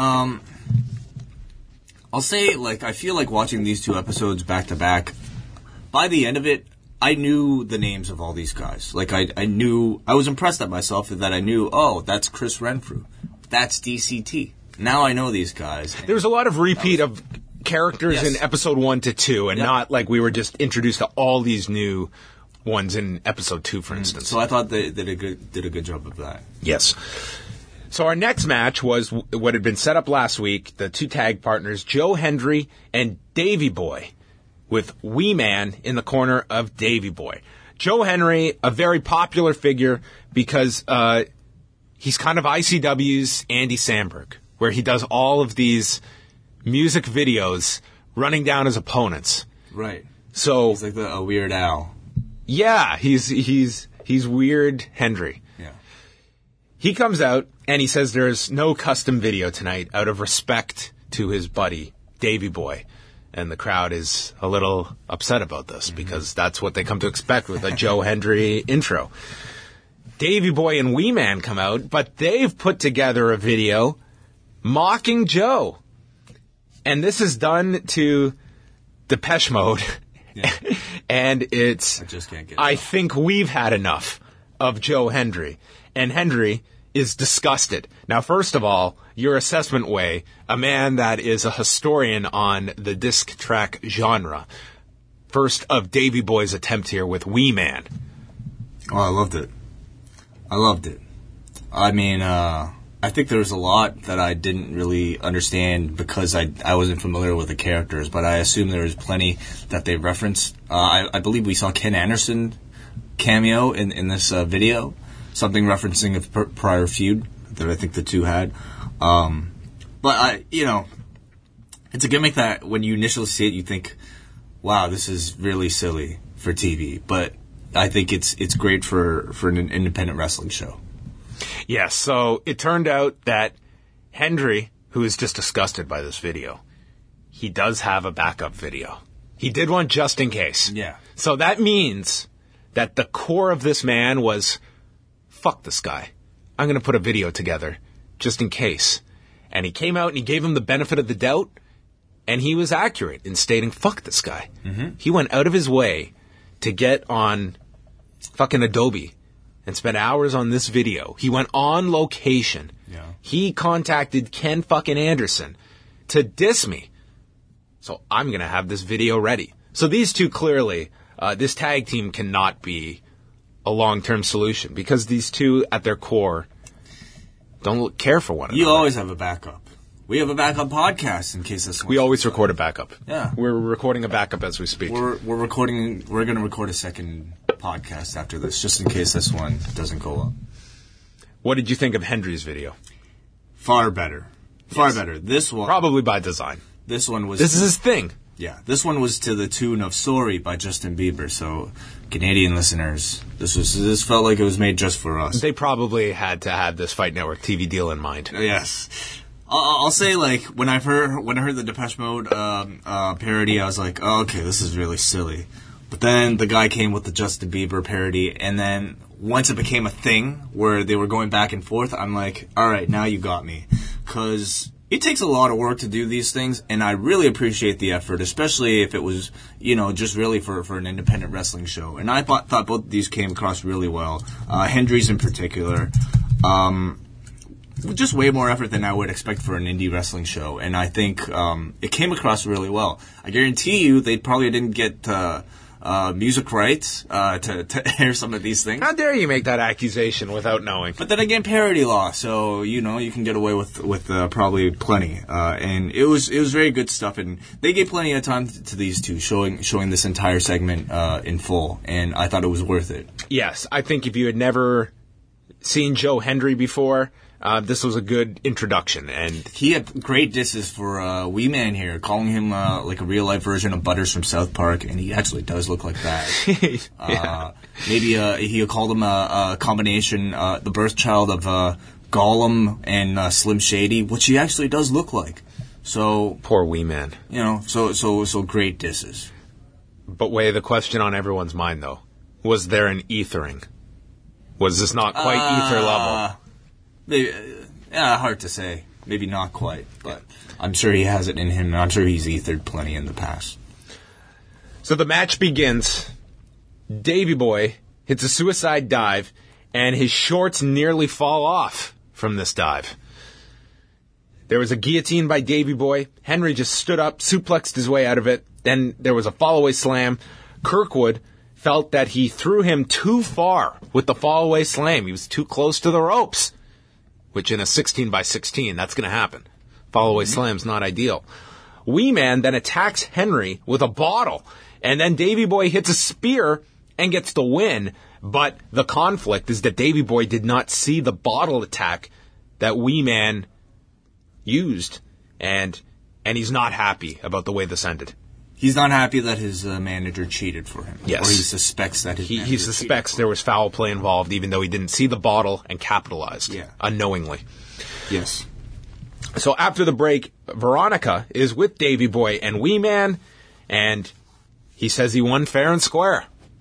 I'll say, I feel like watching these two episodes back to back, by the end of it, I knew the names of all these guys. I was impressed at myself that I knew, that's Chris Renfrew. That's DCT. Now I know these guys. There was a lot of repeat of characters in episode 1 to 2, and not like we were just introduced to all these new ones in episode 2, for instance. So I thought they did a good job of that. Yes. So our next match was what had been set up last week, the two tag partners, Joe Hendry and Davey Boy, with Wee Man in the corner of Davey Boy. Joe Hendry, a very popular figure because he's kind of ICW's Andy Samberg, where he does all of these music videos running down his opponents. Right. So he's like a Weird Al. Yeah, he's Weird Hendry. Yeah. He comes out and he says there's no custom video tonight out of respect to his buddy, Davey Boy. And the crowd is a little upset about this because that's what they come to expect with a Joe Hendry intro. Davey Boy and Wee Man come out, but they've put together a video mocking Joe. And this is done to Depeche Mode. Yeah. And it's... I just can't get it. I think we've had enough of Joe Hendry. And Hendry is disgusted. Now, first of all, your assessment way, a man that is a historian on the disc track genre. First of Davey Boy's attempt here with Wee Man. Oh, I loved it. I mean, I think there was a lot that I didn't really understand because I wasn't familiar with the characters, but I assume there was plenty that they referenced. I believe we saw Ken Anderson cameo in this video, something referencing a prior feud that I think the two had. But it's a gimmick that when you initially see it, you think, wow, this is really silly for TV. But I think it's great for an independent wrestling show. Yes, so it turned out that Hendry, who is just disgusted by this video, he does have a backup video. He did one just in case. Yeah. So that means that the core of this man was, fuck this guy. I'm going to put a video together just in case. And he came out and he gave him the benefit of the doubt, and he was accurate in stating, fuck this guy. Mm-hmm. He went out of his way to get on fucking Adobe and spent hours on this video. He went on location. Yeah. He contacted Ken fucking Anderson to diss me. So I'm going to have this video ready. So these two clearly, this tag team cannot be a long-term solution because these two at their core don't care for one another. You always have a backup. We have a backup podcast in case this one. We always record a backup. Yeah. We're recording a backup as we speak. We're recording. We're going to record a second podcast after this, just in case this one doesn't go up. What did you think of Hendry's video? Far better. Far better. This one probably by design. This one was. This is his thing. Yeah. This one was to the tune of "Sorry" by Justin Bieber. So, Canadian listeners, this felt like it was made just for us. They probably had to have this Fight Network TV deal in mind. Yes. I'll say, like, when I heard the Depeche Mode parody, I was like, oh, okay, this is really silly. But then the guy came with the Justin Bieber parody, and then once it became a thing where they were going back and forth, I'm like, all right, now you got me. Because it takes a lot of work to do these things, and I really appreciate the effort, especially if it was, just really for an independent wrestling show. And I thought both of these came across really well. Hendry's in particular. Just way more effort than I would expect for an indie wrestling show, and I think it came across really well. I guarantee you they probably didn't get music rights to air some of these things. How dare you make that accusation without knowing? But then again, parody law, so you can get away with probably plenty. And it was very good stuff, and they gave plenty of time to these two, showing this entire segment in full, and I thought it was worth it. Yes, I think if you had never seen Joe Hendry before, this was a good introduction, and he had great disses for Wee Man here, calling him like a real life version of Butters from South Park, and he actually does look like that. yeah. Maybe he called him a combination, the birth child of Gollum and Slim Shady, which he actually does look like. So Poor Wee Man. So great disses. But the question on everyone's mind though, was there an ethering? Was this not quite ether level? Hard to say. Maybe not quite, but I'm sure he has it in him. I'm sure he's ethered plenty in the past. So the match begins. Davey Boy hits a suicide dive, and his shorts nearly fall off from this dive. There was a guillotine by Davey Boy. Henry just stood up, suplexed his way out of it. Then there was a fall-away slam. Kirkwood felt that he threw him too far with the fall-away slam. He was too close to the ropes. Which in a 16x16, that's going to happen. Fall-away slam's not ideal. Wee Man then attacks Henry with a bottle, and then Davey Boy hits a spear and gets the win. But the conflict is that Davey Boy did not see the bottle attack that Wee Man used, and he's not happy about the way this ended. He's not happy that his manager cheated for him. Yes. Or he suspects that his manager He suspects there was foul play involved, even though he didn't see the bottle and capitalized unknowingly. Yes. So after the break, Veronica is with Davey Boy and Wee Man, and he says he won fair and square.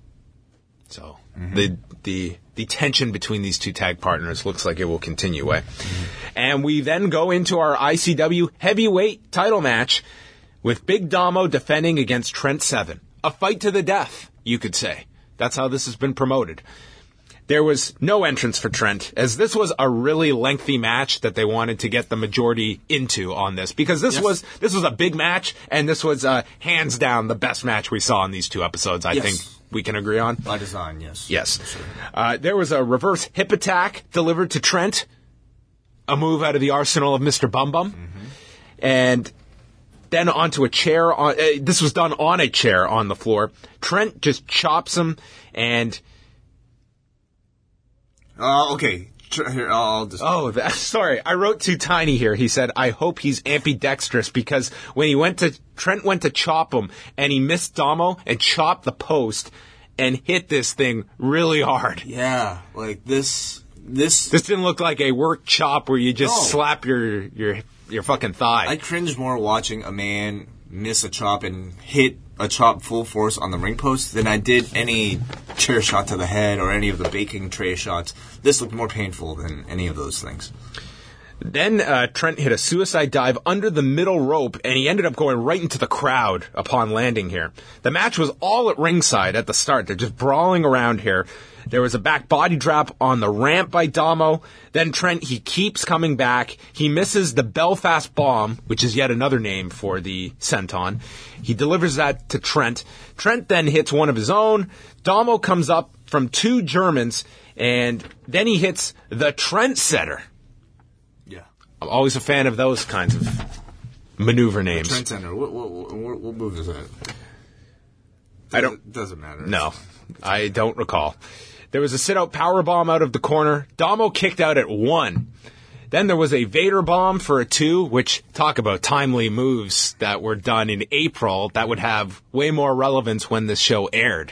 So the tension between these two tag partners looks like it will continue. And we then go into our ICW heavyweight title match, with Big Damo defending against Trent Seven. A fight to the death, you could say. That's how this has been promoted. There was no entrance for Trent, as this was a really lengthy match that they wanted to get the majority into on this. Because this was a big match, and this was hands down the best match we saw in these two episodes, I think we can agree on. By design, yes. Yes. Sure. There was a reverse hip attack delivered to Trent, a move out of the arsenal of Mr. Bum Bum. And then onto a chair. This was done on a chair on the floor. Trent just chops him, and okay. Here, I'll just. Sorry. I wrote too tiny here. He said, "I hope he's ambidextrous," because when Trent went to chop him, and he missed Damo and chopped the post and hit this thing really hard. Yeah, like this. This didn't look like a work chop where you just slap your fucking thigh. I cringe more watching a man miss a chop and hit a chop full force on the ring post than I did any chair shot to the head or any of the baking tray shots. This looked more painful than any of those things. Then Trent hit a suicide dive under the middle rope, and he ended up going right into the crowd upon landing here. The match was all at ringside at the start. They're just brawling around here. There was a back body drop on the ramp by Damo. Then Trent, he keeps coming back. He misses the Belfast Bomb, which is yet another name for the senton. He delivers that to Trent. Trent then hits one of his own. Damo comes up from two Germans, and then he hits the Trent Setter. Yeah. I'm always a fan of those kinds of maneuver names. Trent Setter. What move is that? It doesn't matter. No, I don't recall. There was a sit-out powerbomb out of the corner. Damo kicked out at 1. Then there was a Vader bomb for a 2, which, talk about timely moves that were done in April that would have way more relevance when this show aired.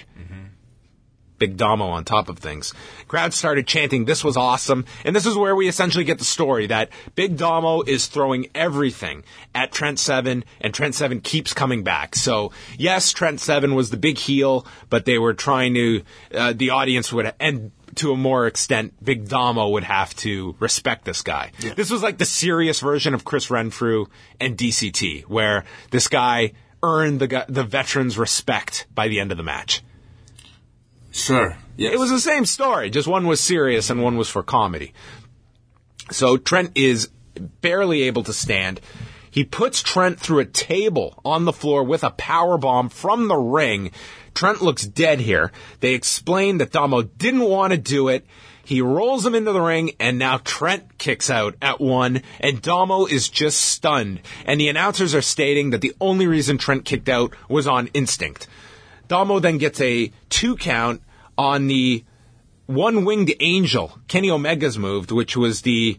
Big Damo on top of things. Crowd started chanting, "This was awesome." And this is where we essentially get the story that Big Damo is throwing everything at Trent Seven, and Trent Seven keeps coming back. So, yes, Trent Seven was the big heel, but they were trying to, the audience would, and to a more extent, Big Damo would have to respect this guy. Yeah. This was like the serious version of Chris Renfrew and DCT, where this guy earned the veterans' respect by the end of the match. Sure. Yes. It was the same story, just one was serious and one was for comedy. So Trent is barely able to stand. He puts Trent through a table on the floor with a powerbomb from the ring. Trent looks dead here. They explain that Damo didn't want to do it. He rolls him into the ring, and now Trent kicks out at 1, and Damo is just stunned. And the announcers are stating that the only reason Trent kicked out was on instinct. Damo then gets a 2 count on the one-winged angel, Kenny Omega's move, which was the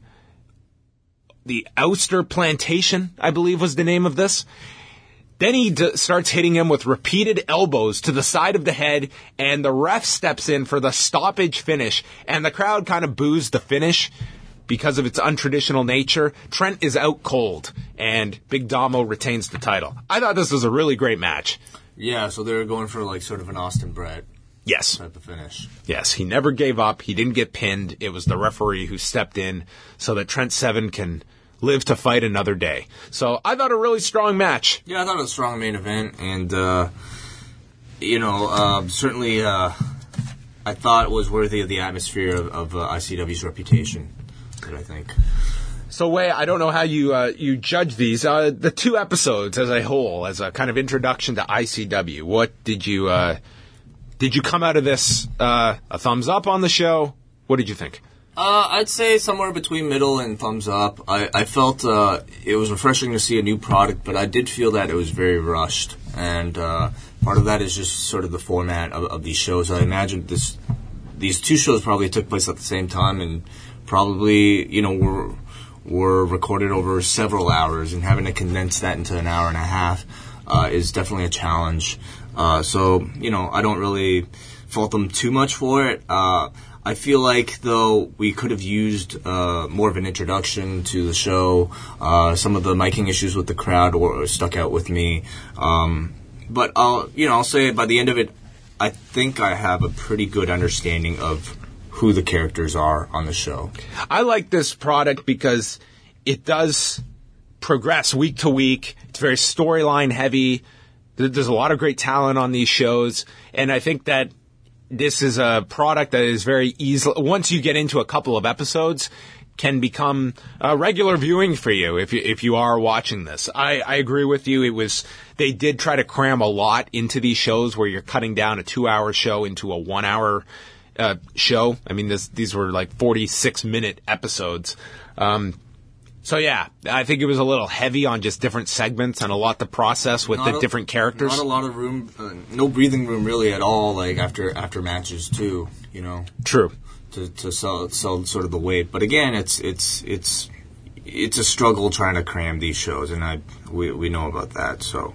ouster plantation, I believe was the name of this. Then he starts hitting him with repeated elbows to the side of the head, and the ref steps in for the stoppage finish, and the crowd kind of boos the finish because of its untraditional nature. Trent is out cold, and Big Damo retains the title. I thought this was a really great match. Yeah, so they're going for like sort of an Austin Brett Yes. type of finish. Yes, he never gave up. He didn't get pinned. It was the referee who stepped in so that Trent Seven can live to fight another day. So I thought a really strong match. Yeah, I thought it was a strong main event, and certainly I thought it was worthy of the atmosphere of ICW's reputation. I think. So, Wei, I don't know how you judge these. The 2 episodes as a whole, as a kind of introduction to ICW. What did you come out of this a thumbs up on the show? What did you think? I'd say somewhere between middle and thumbs up. I felt it was refreshing to see a new product, but I did feel that it was very rushed. And part of that is just sort of the format of these shows. I imagine these 2 shows probably took place at the same time and probably, were recorded over several hours, and having to condense that into an hour and a half is definitely a challenge. So, I don't really fault them too much for it. I feel like, though, we could have used more of an introduction to the show. Some of the miking issues with the crowd stuck out with me. But I'll say by the end of it, I think I have a pretty good understanding of who the characters are on the show. I like this product because it does progress week to week. It's very storyline heavy. There's a lot of great talent on these shows, and I think that this is a product that is very easy. Once you get into a couple of episodes, can become a regular viewing for you if you are watching this. I agree with you. They did try to cram a lot into these shows where you're cutting down a 2-hour show into a 1-hour show. I mean, these were like 46-minute episodes. So yeah, I think it was a little heavy on just different segments and a lot to process with the different characters. Not a lot of room, no breathing room really at all. Like after matches too, True. To sell sort of the weight, but again, it's a struggle trying to cram these shows, and we know about that. So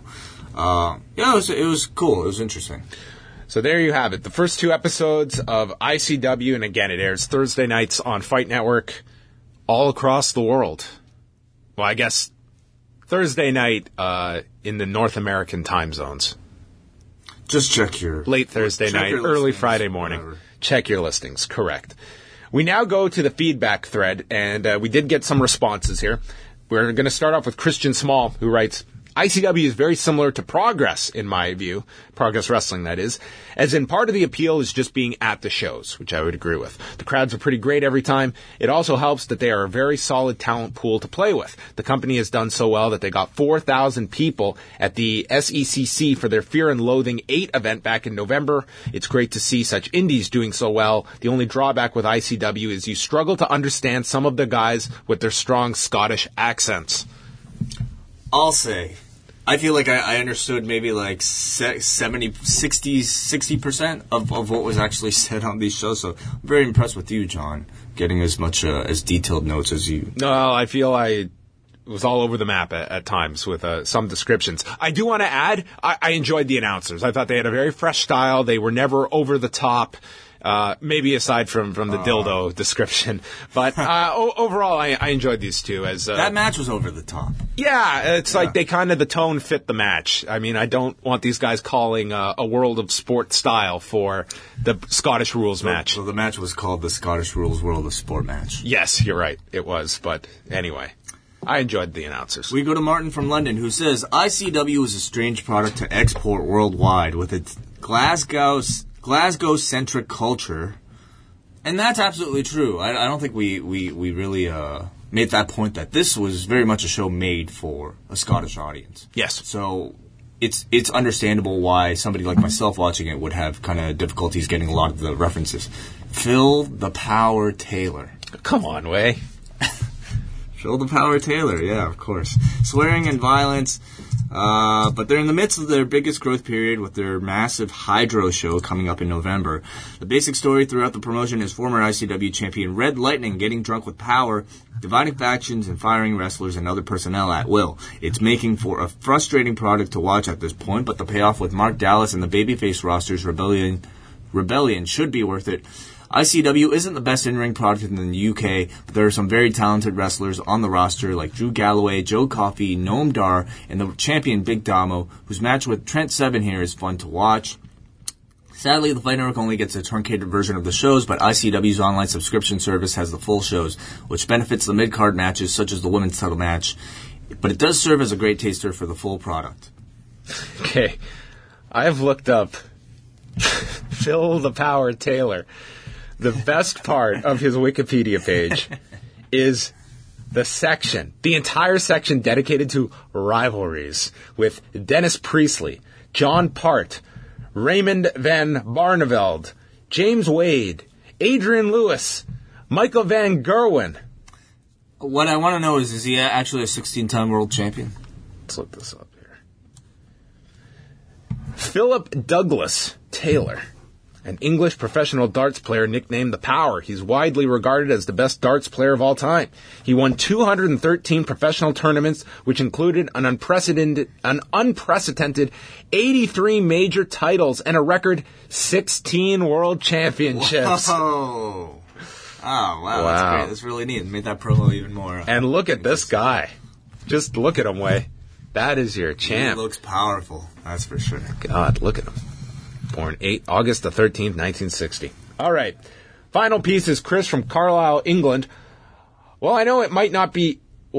it was cool. It was interesting. So there you have it. The first 2 episodes of ICW, and again, it airs Thursday nights on Fight Network all across the world. Well, I guess Thursday night in the North American time zones. Just check your... Late Thursday night, early Friday morning. Whatever. Check your listings. Correct. We now go to the feedback thread, and we did get some responses here. We're going to start off with Christian Small, who writes, ICW is very similar to Progress, in my view. Progress Wrestling, that is. As in, part of the appeal is just being at the shows, which I would agree with. The crowds are pretty great every time. It also helps that they are a very solid talent pool to play with. The company has done so well that they got 4,000 people at the SECC for their Fear and Loathing 8 event back in November. It's great to see such indies doing so well. The only drawback with ICW is you struggle to understand some of the guys with their strong Scottish accents. I'll say, I feel like I understood maybe like 60% of what was actually said on these shows. So I'm very impressed with you, John, getting as much as detailed notes as you. No, I feel I was all over the map at times with some descriptions. I do want to add, I enjoyed the announcers. I thought they had a very fresh style. They were never over the top. Maybe aside from the dildo description, but overall, I enjoyed these 2. As that match was over the top. Yeah, it's like the tone fit the match. I mean, I don't want these guys calling a World of Sport style for the Scottish Rules match. So the match was called the Scottish Rules World of Sport match. Yes, you're right. It was, but anyway. I enjoyed the announcers. We go to Martin from London, who says, ICW is a strange product to export worldwide with its Glasgow-centric culture, and that's absolutely true. I don't think we really made that point that this was very much a show made for a Scottish audience. Yes. So it's understandable why somebody like myself watching it would have kind of difficulties getting a lot of the references. Phil the Power Taylor. Come on, Way. Phil the Power Taylor, yeah, of course. Swearing and violence. But they're in the midst of their biggest growth period with their massive Hydro show coming up in November. The basic story throughout the promotion is former ICW champion Red Lightning getting drunk with power, dividing factions, and firing wrestlers and other personnel at will. It's making for a frustrating product to watch at this point, but the payoff with Mark Dallas and the babyface roster's Rebellion should be worth it. ICW isn't the best in-ring product in the UK, but there are some very talented wrestlers on the roster like Drew Galloway, Joe Coffey, Noam Dar, and the champion Big Damo, whose match with Trent Seven here is fun to watch. Sadly, the Fight Network only gets a truncated version of the shows, but ICW's online subscription service has the full shows, which benefits the mid-card matches such as the women's title match, but it does serve as a great taster for the full product. Okay, I've looked up Phil the Power Taylor. The best part of his Wikipedia page is the entire section dedicated to rivalries with Dennis Priestley, John Part, Raymond Van Barneveld, James Wade, Adrian Lewis, Michael Van Gerwen. What I want to know is he actually a 16-time world champion? Let's look this up here. Philip Douglas Taylor, an English professional darts player nicknamed The Power. He's widely regarded as the best darts player of all time. He won 213 professional tournaments, which included an unprecedented 83 major titles and a record 16 world championships. Whoa. Oh, wow. That's great. That's really neat. Made that promo even more. And look at this guy. Just look at him, Way. That is your champ. He looks powerful. That's for sure. God, look at him. Born August the 13th, 1960. All right. Final piece is Chris from Carlisle, England. While I know it might be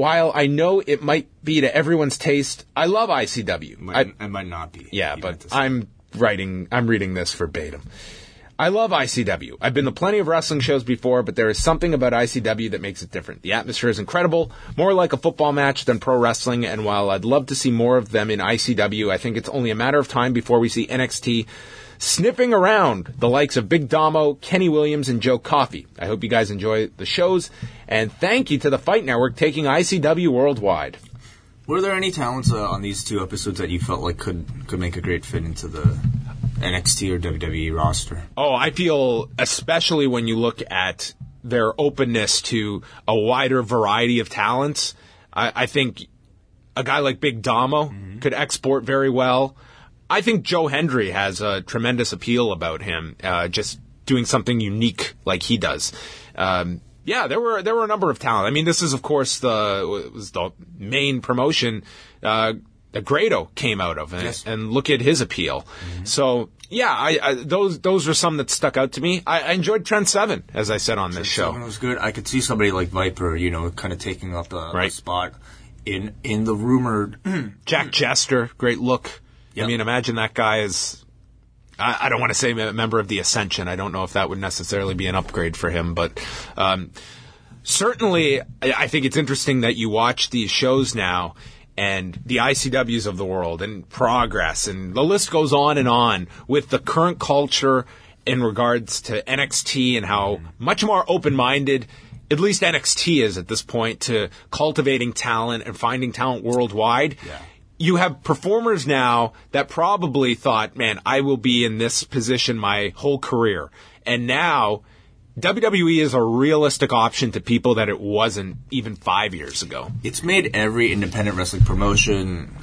to everyone's taste, I love ICW. It might not be. Yeah, but I'm reading this verbatim. I love ICW. I've been to plenty of wrestling shows before, but there is something about ICW that makes it different. The atmosphere is incredible, more like a football match than pro wrestling, and while I'd love to see more of them in ICW, I think it's only a matter of time before we see NXT sniffing around the likes of Big Damo, Kenny Williams, and Joe Coffey. I hope you guys enjoy the shows, and thank you to the Fight Network taking ICW worldwide. Were there any talents on these two episodes that you felt like could make a great fit into the NXT or WWE roster? Oh, I feel, especially when you look at their openness to a wider variety of talents, I think a guy like Big Damo could export very well. I think Joe Hendry has a tremendous appeal about him, just doing something unique like he does. Yeah, there were a number of talent. I mean, this is, of course, the main promotion that Grado came out of, and look at his appeal. Mm-hmm. So, yeah, those are some that stuck out to me. I enjoyed Trent Seven, as I said on this show. Trent Seven was good. I could see somebody like Viper, kind of taking up a spot in the rumored Jack Jester, great look. Yep. I mean, imagine that guy is. I don't want to say a member of the Ascension. I don't know if that would necessarily be an upgrade for him, but certainly I think it's interesting that you watch these shows now and the ICWs of the world and Progress, and the list goes on with the current culture in regards to NXT and how much more open-minded at least NXT is at this point to cultivating talent and finding talent worldwide. Yeah. You have performers now that probably thought, man, I will be in this position my whole career. And now WWE is a realistic option to people that it wasn't even 5 years ago. It's made every independent wrestling promotion,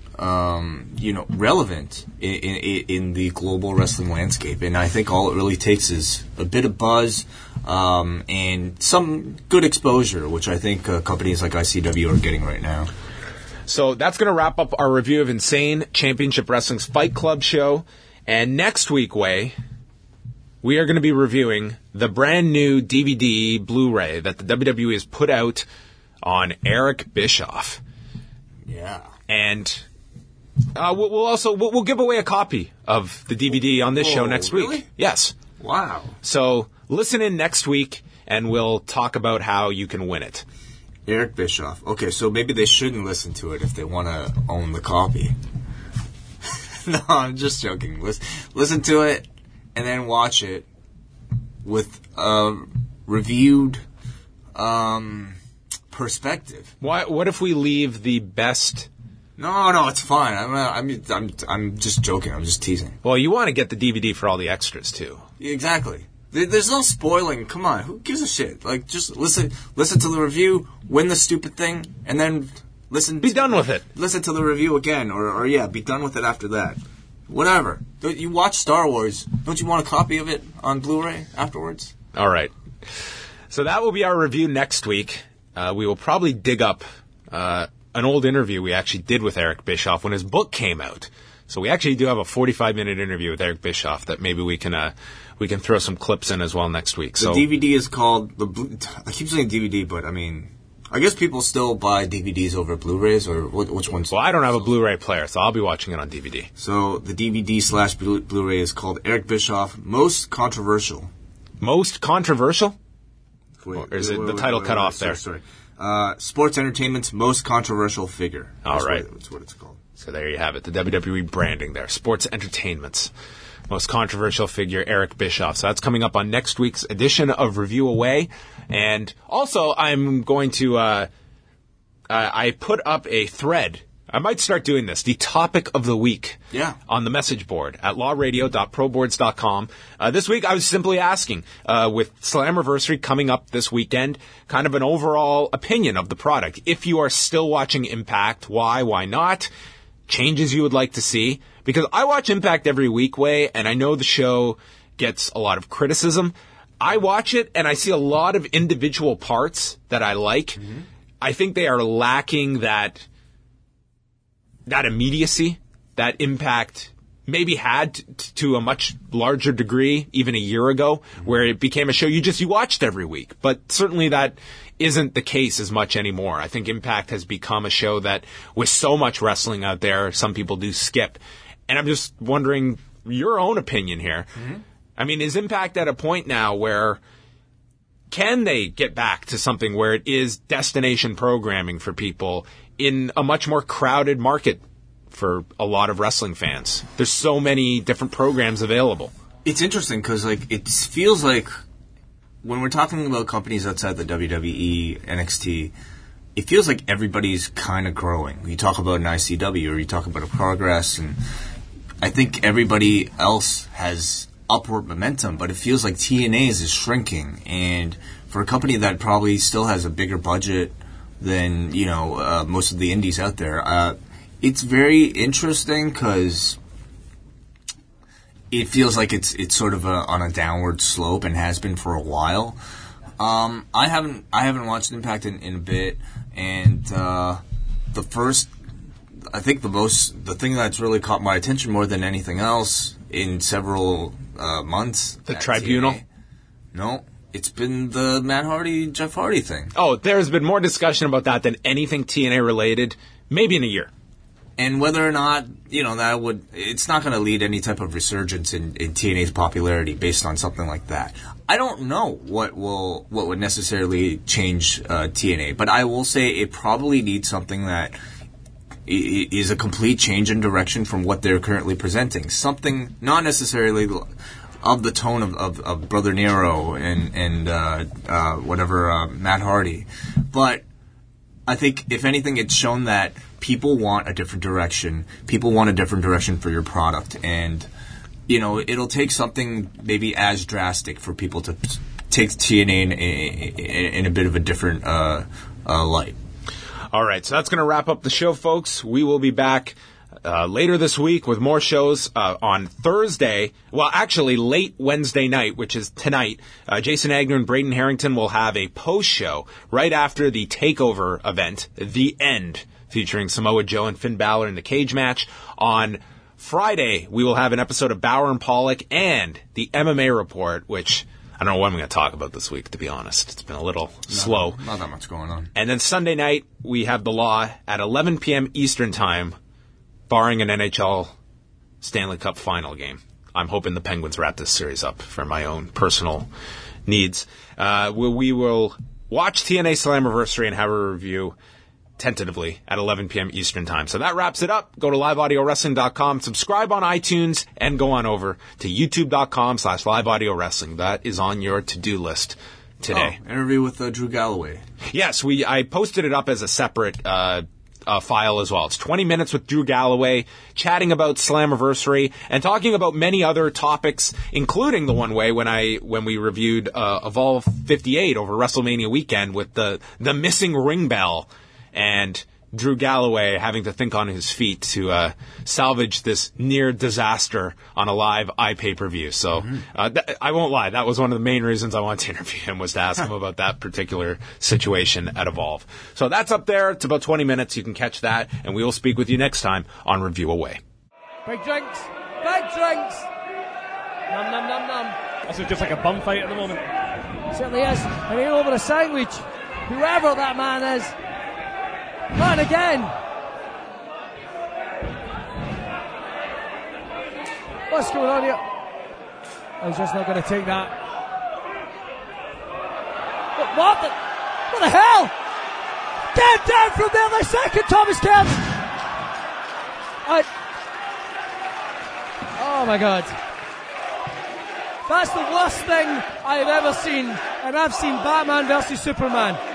relevant in the global wrestling landscape. And I think all it really takes is a bit of buzz and some good exposure, which I think companies like ICW are getting right now. So that's going to wrap up our review of Insane Championship Wrestling's Fight Club show. And next week, Way, we are going to be reviewing the brand new DVD Blu-ray that the WWE has put out on Eric Bischoff. Yeah. And we'll give away a copy of the DVD on this show next week. Really? Yes. Wow. So listen in next week, and we'll talk about how you can win it. Eric Bischoff. Okay, so maybe they shouldn't listen to it if they want to own the copy. No, I'm just joking. Listen to it and then watch it with a reviewed perspective. What if we leave the best? No, it's fine. I'm just joking. I'm just teasing. Well, you want to get the DVD for all the extras too. Exactly. There's no spoiling. Come on, who gives a shit? Like, just listen to the review, win the stupid thing, and then Be done with it. Listen to the review again, or be done with it after that. Whatever. You watch Star Wars. Don't you want a copy of it on Blu-ray afterwards? All right. So that will be our review next week. We will probably dig up an old interview we actually did with Eric Bischoff when his book came out. So we actually do have a 45-minute interview with Eric Bischoff that maybe we can throw some clips in as well next week. The DVD is called I keep saying DVD, but I mean, I guess people still buy DVDs over Blu-rays, or which ones? Well, I don't have a Blu-ray player, so I'll be watching it on DVD. So the DVD/Blu-ray is called Eric Bischoff, Most Controversial. Most controversial? Wait, or is the title cut off there? Sorry. Sports Entertainment's Most Controversial Figure. All right. That's what it's called. So there you have it, the WWE branding there. Sports Entertainment's Most Controversial Figure, Eric Bischoff. So that's coming up on next week's edition of Review Away. And also, I'm going to, I put up a thread. I might start doing this. The topic of the week. Yeah. On the message board at lawradio.proboards.com. This week, I was simply asking, with Slammiversary coming up this weekend, kind of an overall opinion of the product. If you are still watching Impact, why not? Changes you would like to see. Because I watch Impact every week, and I know the show gets a lot of criticism. I watch it, and I see a lot of individual parts that I like. Mm-hmm. I think they are lacking that immediacy that Impact maybe had to a much larger degree even a year ago, where it became a show you watched every week. But certainly that isn't the case as much anymore. I think Impact has become a show that, with so much wrestling out there, some people do skip. And I'm just wondering your own opinion here. Mm-hmm. I mean, is Impact at a point now where can they get back to something where it is destination programming for people in a much more crowded market for a lot of wrestling fans? There's so many different programs available. It's interesting because, it feels like when we're talking about companies outside the WWE, NXT, it feels like everybody's kind of growing. You talk about an ICW or you talk about a Progress, and I think everybody else has upward momentum, but it feels like TNA's is shrinking. And for a company that probably still has a bigger budget than, most of the indies out there, it's very interesting because it feels like it's sort of on a downward slope and has been for a while. I haven't watched Impact in a bit, and the thing that's really caught my attention more than anything else in several months. The Tribunal? TNA, no, it's been the Matt Hardy, Jeff Hardy thing. Oh, there's been more discussion about that than anything TNA related, maybe in a year. And whether or not, it's not going to lead any type of resurgence in TNA's popularity based on something like that. I don't know what would necessarily change TNA, but I will say it probably needs something that is a complete change in direction from what they're currently presenting. Something not necessarily of the tone of Brother Nero and Matt Hardy, but I think if anything, it's shown that people want a different direction. People want a different direction for your product, and it'll take something maybe as drastic for people to take TNA in a bit of a different light. All right, so that's going to wrap up the show, folks. We will be back later this week with more shows on Thursday. Well, actually, late Wednesday night, which is tonight. Jason Agnew and Braden Harrington will have a post-show right after the TakeOver event, The End, featuring Samoa Joe and Finn Balor in the cage match. On Friday, we will have an episode of Bauer and Pollock and the MMA Report, which I don't know what I'm going to talk about this week, to be honest. It's been a little slow. Not that much going on. And then Sunday night, we have The Law at 11 p.m. Eastern Time, barring an NHL Stanley Cup final game. I'm hoping the Penguins wrap this series up for my own personal needs. We will watch TNA Slammiversary and have a review tentatively at 11 p.m. Eastern Time. So that wraps it up. Go to liveaudiowrestling.com, subscribe on iTunes, and go on over to youtube.com/liveaudiowrestling. That is on your to-do list today. Oh, interview with Drew Galloway. Yes, I posted it up as a separate file as well. It's 20 minutes with Drew Galloway, chatting about Slammiversary and talking about many other topics, including the one way when we reviewed Evolve 58 over WrestleMania weekend with the missing ring bell and Drew Galloway having to think on his feet to salvage this near disaster on a live iPay-per-view. So I won't lie, that was one of the main reasons I wanted to interview him, was to ask him about that particular situation at Evolve. So that's up there. It's about 20 minutes. You can catch that, and we will speak with you next time on Review Away. Big drinks! Big drinks! Num, num, num, num. This is just like a bum fight at the moment. Certainly is. And here over a sandwich, whoever that man is. And again. What's going on here? Oh, he's just not going to take that. What the hell? Get down from there the second, Thomas Kemp. Oh my God. That's the worst thing I've ever seen. And I've seen Batman versus Superman.